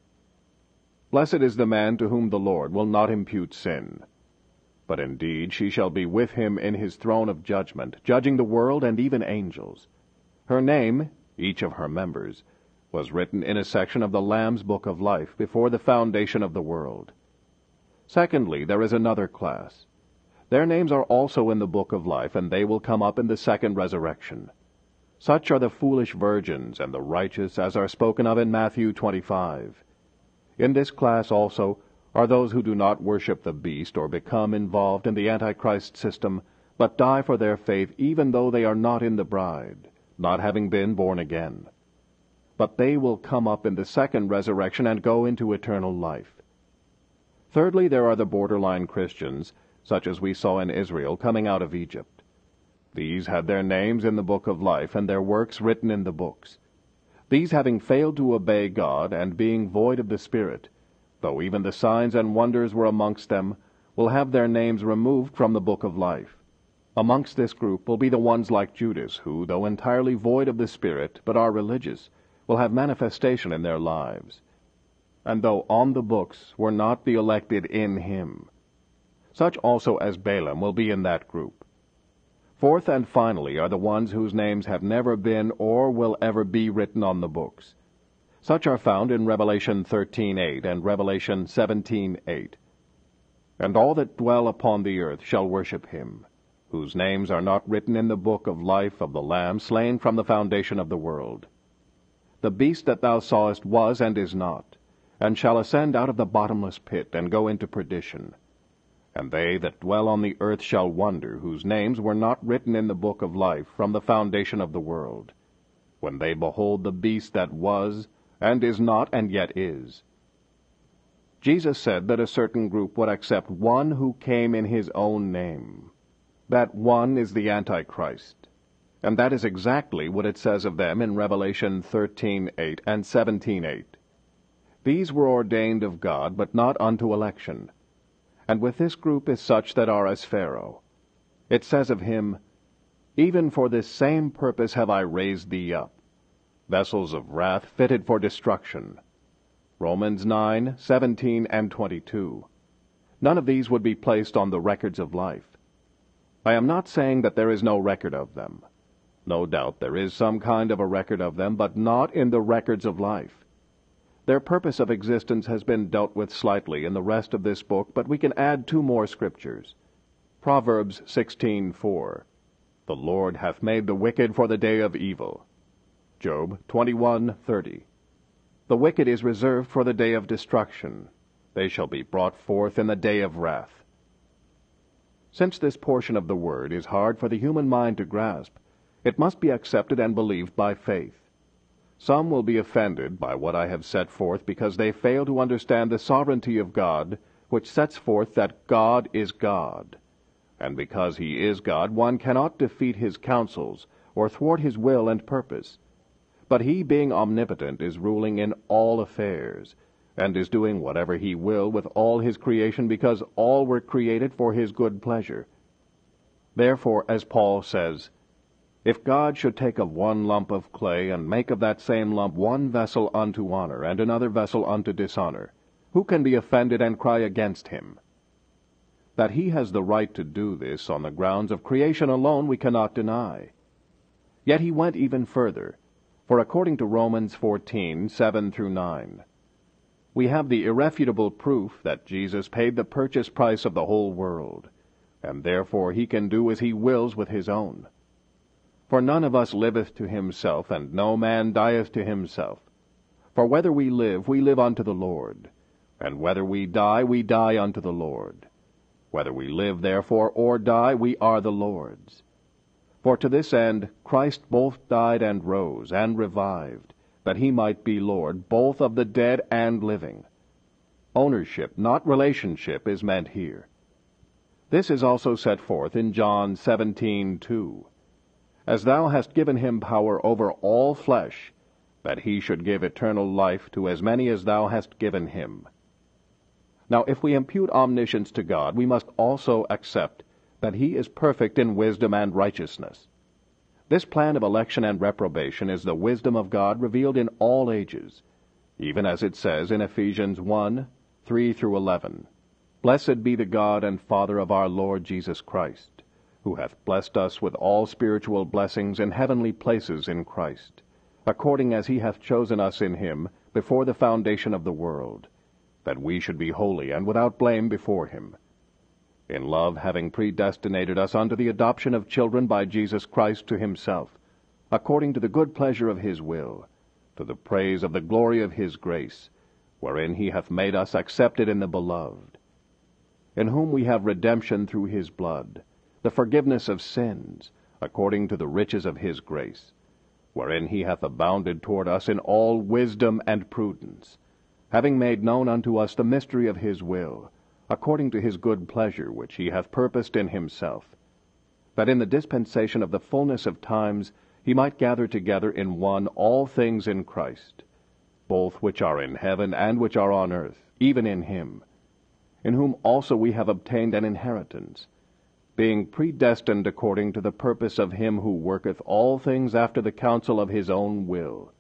Blessed is the man to whom the Lord will not impute sin. But indeed she shall be with him in his throne of judgment, judging the world and even angels. Her name, each of her members, was written in a section of the Lamb's book of life before the foundation of the world. Secondly, there is another class. Their names are also in the book of life, and they will come up in the second resurrection. Such are the foolish virgins and the righteous, as are spoken of in Matthew twenty-five. In this class also are those who do not worship the beast or become involved in the Antichrist system, but die for their faith even though they are not in the bride, not having been born again. But they will come up in the second resurrection and go into eternal life. Thirdly, there are the borderline Christians, such as we saw in Israel coming out of Egypt. These had their names in the book of life, and their works written in the books. These, having failed to obey God, and being void of the Spirit, though even the signs and wonders were amongst them, will have their names removed from the book of life. Amongst this group will be the ones like Judas, who, though entirely void of the Spirit, but are religious, will have manifestation in their lives. And though on the books, were not the elected in him. Such also as Balaam will be in that group. Fourth and finally are the ones whose names have never been or will ever be written on the books. Such are found in Revelation thirteen eight and Revelation seventeen eight. And all that dwell upon the earth shall worship him, whose names are not written in the book of life of the Lamb slain from the foundation of the world. The beast that thou sawest was and is not, and shall ascend out of the bottomless pit, and go into perdition. And they that dwell on the earth shall wonder, whose names were not written in the book of life from the foundation of the world, when they behold the beast that was, and is not, and yet is. Jesus said that a certain group would accept one who came in his own name. That one is the Antichrist. And that is exactly what it says of them in Revelation thirteen eight and seventeen eight. These were ordained of God, but not unto election. And with this group is such that are as Pharaoh. It says of him, Even for this same purpose have I raised thee up, vessels of wrath fitted for destruction. Romans nine, seventeen, and twenty-two. None of these would be placed on the records of life. I am not saying that there is no record of them. No doubt there is some kind of a record of them, but not in the records of life. Their purpose of existence has been dealt with slightly in the rest of this book, but we can add two more scriptures. Proverbs sixteen four. The Lord hath made the wicked for the day of evil. Job twenty-one thirty. The wicked is reserved for the day of destruction. They shall be brought forth in the day of wrath. Since this portion of the word is hard for the human mind to grasp, it must be accepted and believed by faith. Some will be offended by what I have set forth because they fail to understand the sovereignty of God, which sets forth that God is God. And because he is God, one cannot defeat his counsels or thwart his will and purpose. But he, being omnipotent, is ruling in all affairs, and is doing whatever he will with all his creation, because all were created for his good pleasure. Therefore, as Paul says, If God should take of one lump of clay, and make of that same lump one vessel unto honor, and another vessel unto dishonor, who can be offended and cry against him? That he has the right to do this on the grounds of creation alone we cannot deny. Yet he went even further, for according to Romans fourteen, seven through nine, we have the irrefutable proof that Jesus paid the purchase price of the whole world, and therefore he can do as he wills with his own. For none of us liveth to himself, and no man dieth to himself. For whether we live, we live unto the Lord, and whether we die, we die unto the Lord. Whether we live, therefore, or die, we are the Lord's. For to this end Christ both died and rose, and revived, that he might be Lord both of the dead and living. Ownership, not relationship, is meant here. This is also set forth in John seventeen two. As thou hast given him power over all flesh, that he should give eternal life to as many as thou hast given him. Now if we impute omniscience to God, we must also accept that he is perfect in wisdom and righteousness. This plan of election and reprobation is the wisdom of God revealed in all ages, even as it says in Ephesians one, three through eleven, Blessed be the God and Father of our Lord Jesus Christ, who hath blessed us with all spiritual blessings in heavenly places in Christ, according as he hath chosen us in him before the foundation of the world, that we should be holy and without blame before him. In love having predestinated us unto the adoption of children by Jesus Christ to himself, according to the good pleasure of his will, to the praise of the glory of his grace, wherein he hath made us accepted in the Beloved, in whom we have redemption through his blood, the forgiveness of sins, according to the riches of his grace, wherein he hath abounded toward us in all wisdom and prudence, having made known unto us the mystery of his will, according to his good pleasure which he hath purposed in himself, that in the dispensation of the fullness of times he might gather together in one all things in Christ, both which are in heaven and which are on earth, even in him, in whom also we have obtained an inheritance, being predestined according to the purpose of him who worketh all things after the counsel of his own will.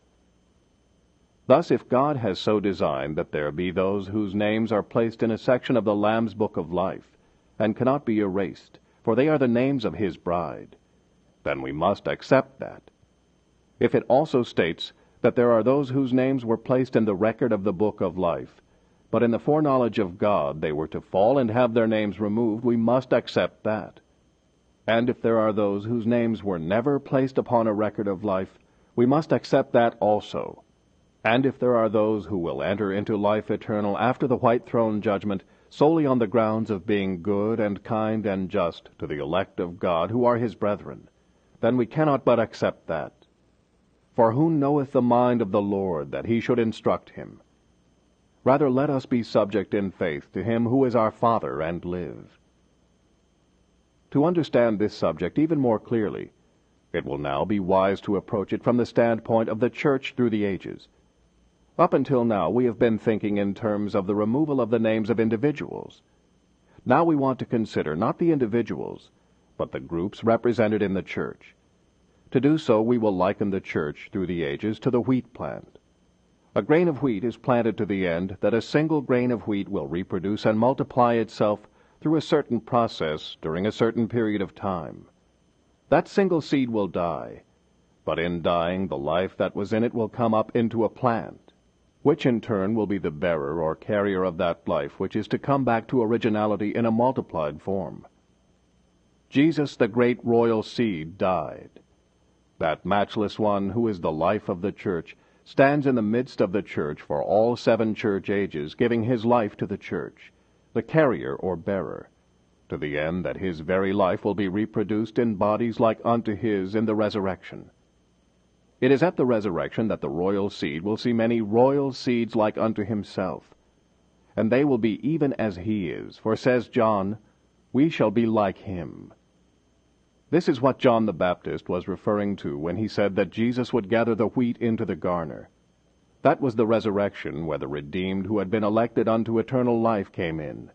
Thus if God has so designed that there be those whose names are placed in a section of the Lamb's book of life, and cannot be erased, for they are the names of his bride, then we must accept that. If it also states that there are those whose names were placed in the record of the book of life, but in the foreknowledge of God they were to fall and have their names removed, we must accept that. And if there are those whose names were never placed upon a record of life, we must accept that also. And if there are those who will enter into life eternal after the white throne judgment, solely on the grounds of being good and kind and just to the elect of God, who are his brethren, then we cannot but accept that. For who knoweth the mind of the Lord, that he should instruct him? Rather let us be subject in faith to him who is our Father, and live. To understand this subject even more clearly, it will now be wise to approach it from the standpoint of the Church through the ages. Up until now we have been thinking in terms of the removal of the names of individuals. Now we want to consider not the individuals, but the groups represented in the Church. To do so, we will liken the Church through the ages to the wheat plant. A grain of wheat is planted to the end that a single grain of wheat will reproduce and multiply itself through a certain process during a certain period of time. That single seed will die, but in dying the life that was in it will come up into a plant, which in turn will be the bearer or carrier of that life which is to come back to originality in a multiplied form. Jesus, the great royal seed, died. That matchless one who is the life of the Church stands in the midst of the Church for all seven church ages, giving his life to the Church, the carrier or bearer, to the end that his very life will be reproduced in bodies like unto his in the resurrection. It is at the resurrection that the royal seed will see many royal seeds like unto himself, and they will be even as he is, for says John, we shall be like him. This is what John the Baptist was referring to when he said that Jesus would gather the wheat into the garner. That was the resurrection, where the redeemed who had been elected unto eternal life came in.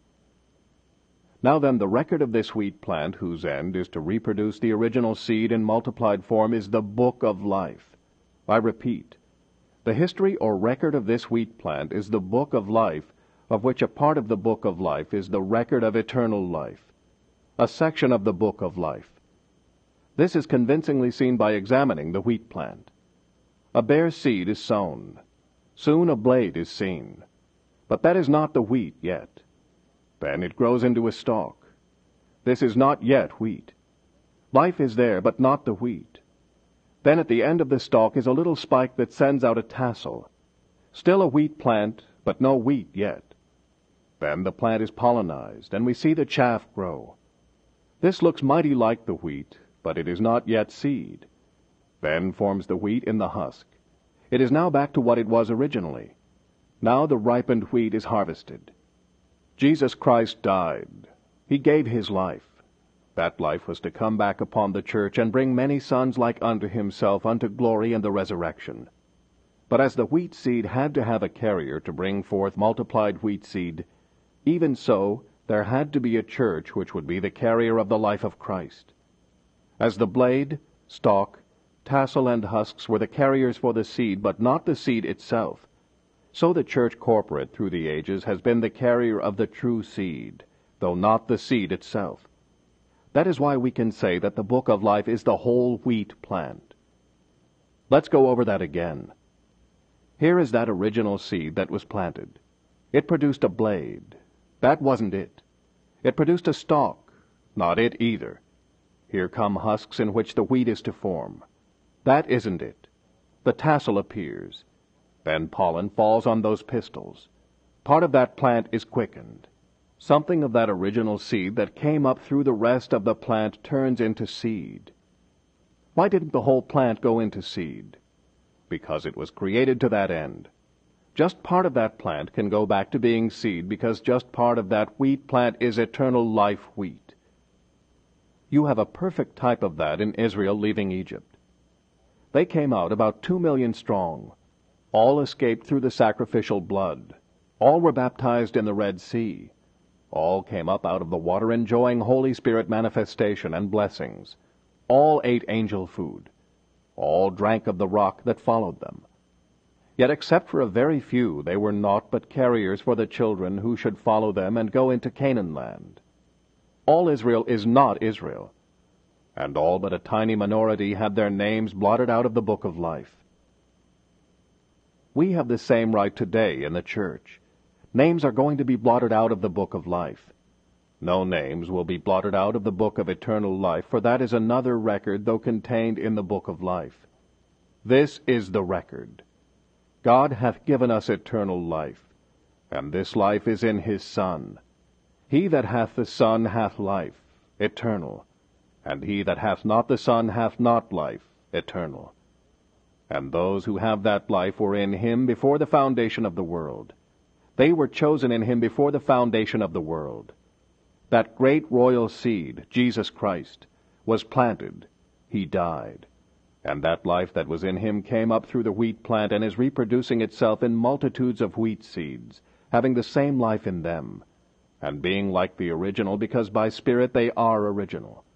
Now then, the record of this wheat plant, whose end is to reproduce the original seed in multiplied form, is the book of life. I repeat, the history or record of this wheat plant is the book of life, of which a part of the book of life is the record of eternal life, a section of the book of life. This is convincingly seen by examining the wheat plant. A bare seed is sown. Soon a blade is seen. But that is not the wheat yet. Then it grows into a stalk. This is not yet wheat. Life is there, but not the wheat. Then at the end of the stalk is a little spike that sends out a tassel. Still a wheat plant, but no wheat yet. Then the plant is pollenized, and we see the chaff grow. This looks mighty like the wheat, but it is not yet seed. Then forms the wheat in the husk. It is now back to what it was originally. Now the ripened wheat is harvested. Jesus Christ died. He gave his life. That life was to come back upon the church and bring many sons like unto himself unto glory and the resurrection. But as the wheat seed had to have a carrier to bring forth multiplied wheat seed, even so there had to be a church which would be the carrier of the life of Christ. As the blade, stalk, tassel, and husks were the carriers for the seed, but not the seed itself, so the church corporate through the ages has been the carrier of the true seed, though not the seed itself. That is why we can say that the book of life is the whole wheat plant. Let's go over that again. Here is that original seed that was planted. It produced a blade. That wasn't it. It produced a stalk. Not it either. Here come husks in which the wheat is to form. That isn't it. The tassel appears. Then pollen falls on those pistils. Part of that plant is quickened. Something of that original seed that came up through the rest of the plant turns into seed. Why didn't the whole plant go into seed? Because it was created to that end. Just part of that plant can go back to being seed because just part of that wheat plant is eternal life wheat. You have a perfect type of that in Israel leaving Egypt. They came out about two million strong. All escaped through the sacrificial blood. All were baptized in the Red Sea. All came up out of the water enjoying Holy Spirit manifestation and blessings. All ate angel food. All drank of the rock that followed them. Yet except for a very few, they were naught but carriers for the children who should follow them and go into Canaan land. All Israel is not Israel, and all but a tiny minority had their names blotted out of the book of life. We have the same right today in the church. Names are going to be blotted out of the book of life. No names will be blotted out of the book of eternal life, for that is another record, though contained in the book of life. This is the record. God hath given us eternal life, and this life is in his Son. He that hath the Son hath life, eternal, and he that hath not the Son hath not life, eternal. And those who have that life were in him before the foundation of the world. They were chosen in him before the foundation of the world. That great royal seed, Jesus Christ, was planted. He died. And that life that was in him came up through the wheat plant and is reproducing itself in multitudes of wheat seeds, having the same life in them, and being like the original, because by Spirit they are original.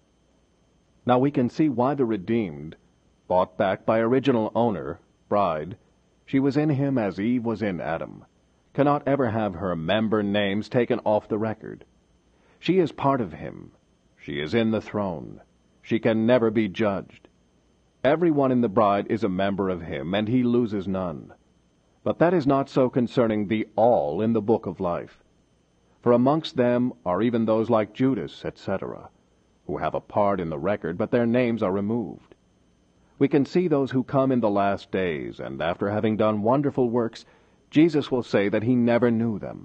Now we can see why the redeemed, bought back by original owner, bride, she was in him as Eve was in Adam, cannot ever have her member names taken off the record. She is part of him. She is in the throne. She can never be judged. Everyone in the bride is a member of him, and he loses none. But that is not so concerning the all in the book of life. For amongst them are even those like Judas, et cetera, who have a part in the record, but their names are removed. We can see those who come in the last days, and after having done wonderful works, Jesus will say that he never knew them.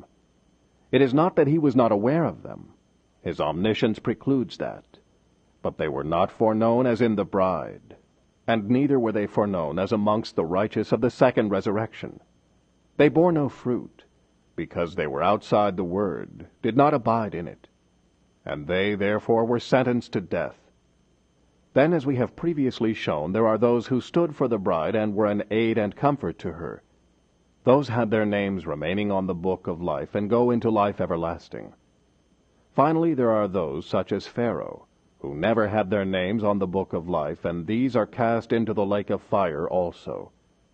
It is not that he was not aware of them. His omniscience precludes that. But they were not foreknown as in the bride, and neither were they foreknown as amongst the righteous of the second resurrection. They bore no fruit, because they were outside the word, did not abide in it. And they, therefore, were sentenced to death. Then, as we have previously shown, there are those who stood for the bride and were an aid and comfort to her. Those had their names remaining on the book of life and go into life everlasting. Finally, there are those, such as Pharaoh, who never had their names on the book of life, and these are cast into the lake of fire also.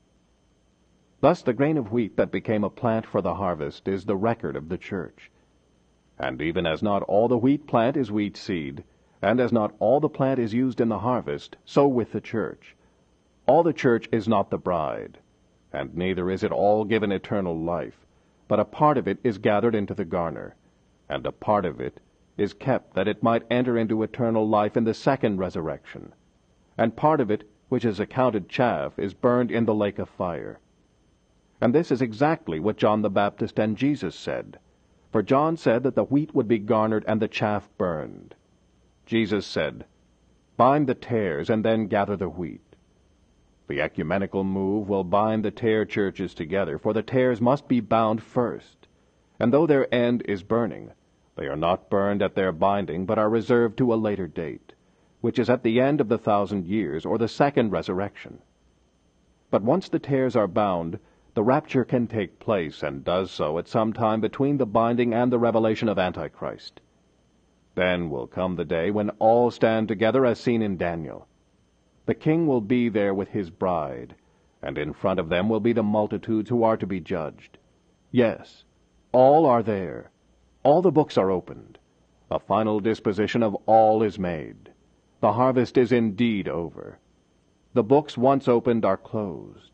Thus the grain of wheat that became a plant for the harvest is the record of the church. And even as not all the wheat plant is wheat seed, and as not all the plant is used in the harvest, so with the church. All the church is not the bride, and neither is it all given eternal life, but a part of it is gathered into the garner, and a part of it is kept that it might enter into eternal life in the second resurrection, and part of it, which is accounted chaff, is burned in the lake of fire. And this is exactly what John the Baptist and Jesus said, for John said that the wheat would be garnered and the chaff burned. Jesus said, Bind the tares, and then gather the wheat. The ecumenical move will bind the tare churches together, for the tares must be bound first. And though their end is burning, they are not burned at their binding, but are reserved to a later date, which is at the end of the thousand years, or the second resurrection. But once the tares are bound, the rapture can take place, and does so at some time between the binding and the revelation of Antichrist. Then will come the day when all stand together as seen in Daniel. The king will be there with his bride, and in front of them will be the multitudes who are to be judged. Yes, all are there. All the books are opened. A final disposition of all is made. The harvest is indeed over. The books once opened are closed.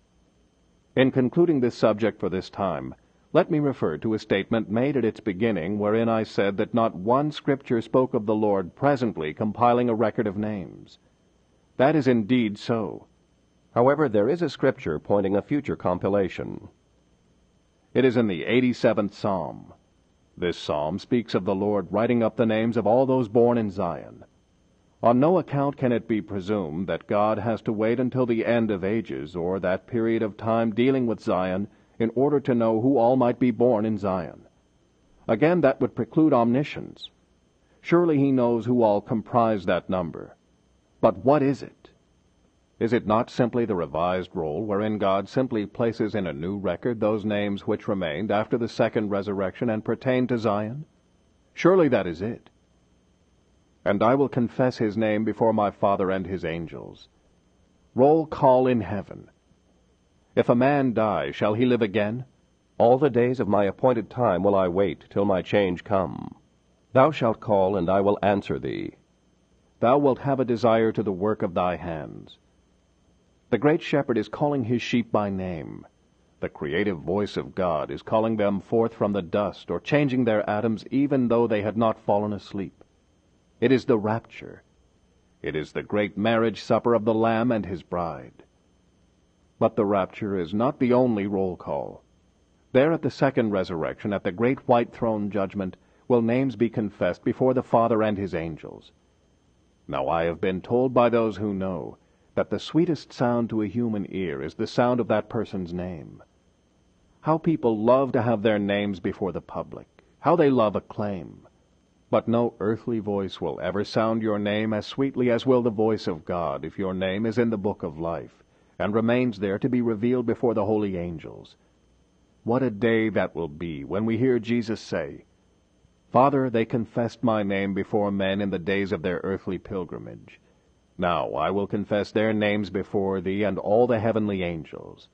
In concluding this subject for this time, let me refer to a statement made at its beginning, wherein I said that not one scripture spoke of the Lord presently compiling a record of names. That is indeed so. However, there is a scripture pointing a future compilation. It is in the eighty-seventh Psalm. This psalm speaks of the Lord writing up the names of all those born in Zion. On no account can it be presumed that God has to wait until the end of ages, or that period of time dealing with Zion, in order to know who all might be born in Zion. Again, that would preclude omniscience. Surely he knows who all comprise that number. But what is it? Is it not simply the revised roll, wherein God simply places in a new record those names which remained after the second resurrection and pertain to Zion? Surely that is it. And I will confess his name before my Father and his angels. Roll call in heaven. If a man die, shall he live again? All the days of my appointed time will I wait till my change come. Thou shalt call, and I will answer thee. Thou wilt have a desire to the work of thy hands. The great shepherd is calling his sheep by name. The creative voice of God is calling them forth from the dust, or changing their atoms even though they had not fallen asleep. It is the rapture. It is the great marriage supper of the Lamb and his bride. But the rapture is not the only roll call. There at the second resurrection, at the great white throne judgment, will names be confessed before the Father and his angels. Now I have been told by those who know that the sweetest sound to a human ear is the sound of that person's name. How people love to have their names before the public. How they love acclaim. But no earthly voice will ever sound your name as sweetly as will the voice of God if your name is in the book of life, and remains there to be revealed before the holy angels. What a day that will be when we hear Jesus say, Father, they confessed my name before men in the days of their earthly pilgrimage. Now I will confess their names before thee and all the heavenly angels.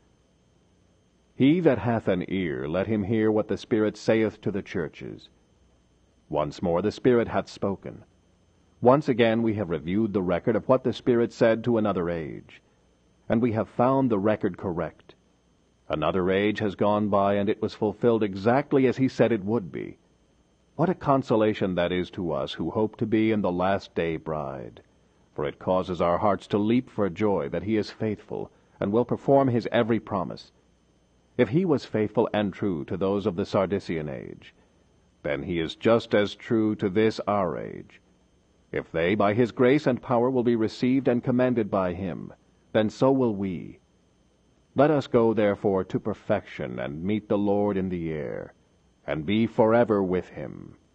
He that hath an ear, let him hear what the Spirit saith to the churches. Once more the Spirit hath spoken. Once again we have reviewed the record of what the Spirit said to another age, and we have found the record correct. Another age has gone by, and it was fulfilled exactly as he said it would be. What a consolation that is to us who hope to be in the last day bride! For it causes our hearts to leap for joy that he is faithful, and will perform his every promise. If he was faithful and true to those of the Sardisian age, then he is just as true to this our age. If they, by his grace and power, will be received and commended by him, then so will we. Let us go, therefore, to perfection, and meet the Lord in the air, and be forever with him.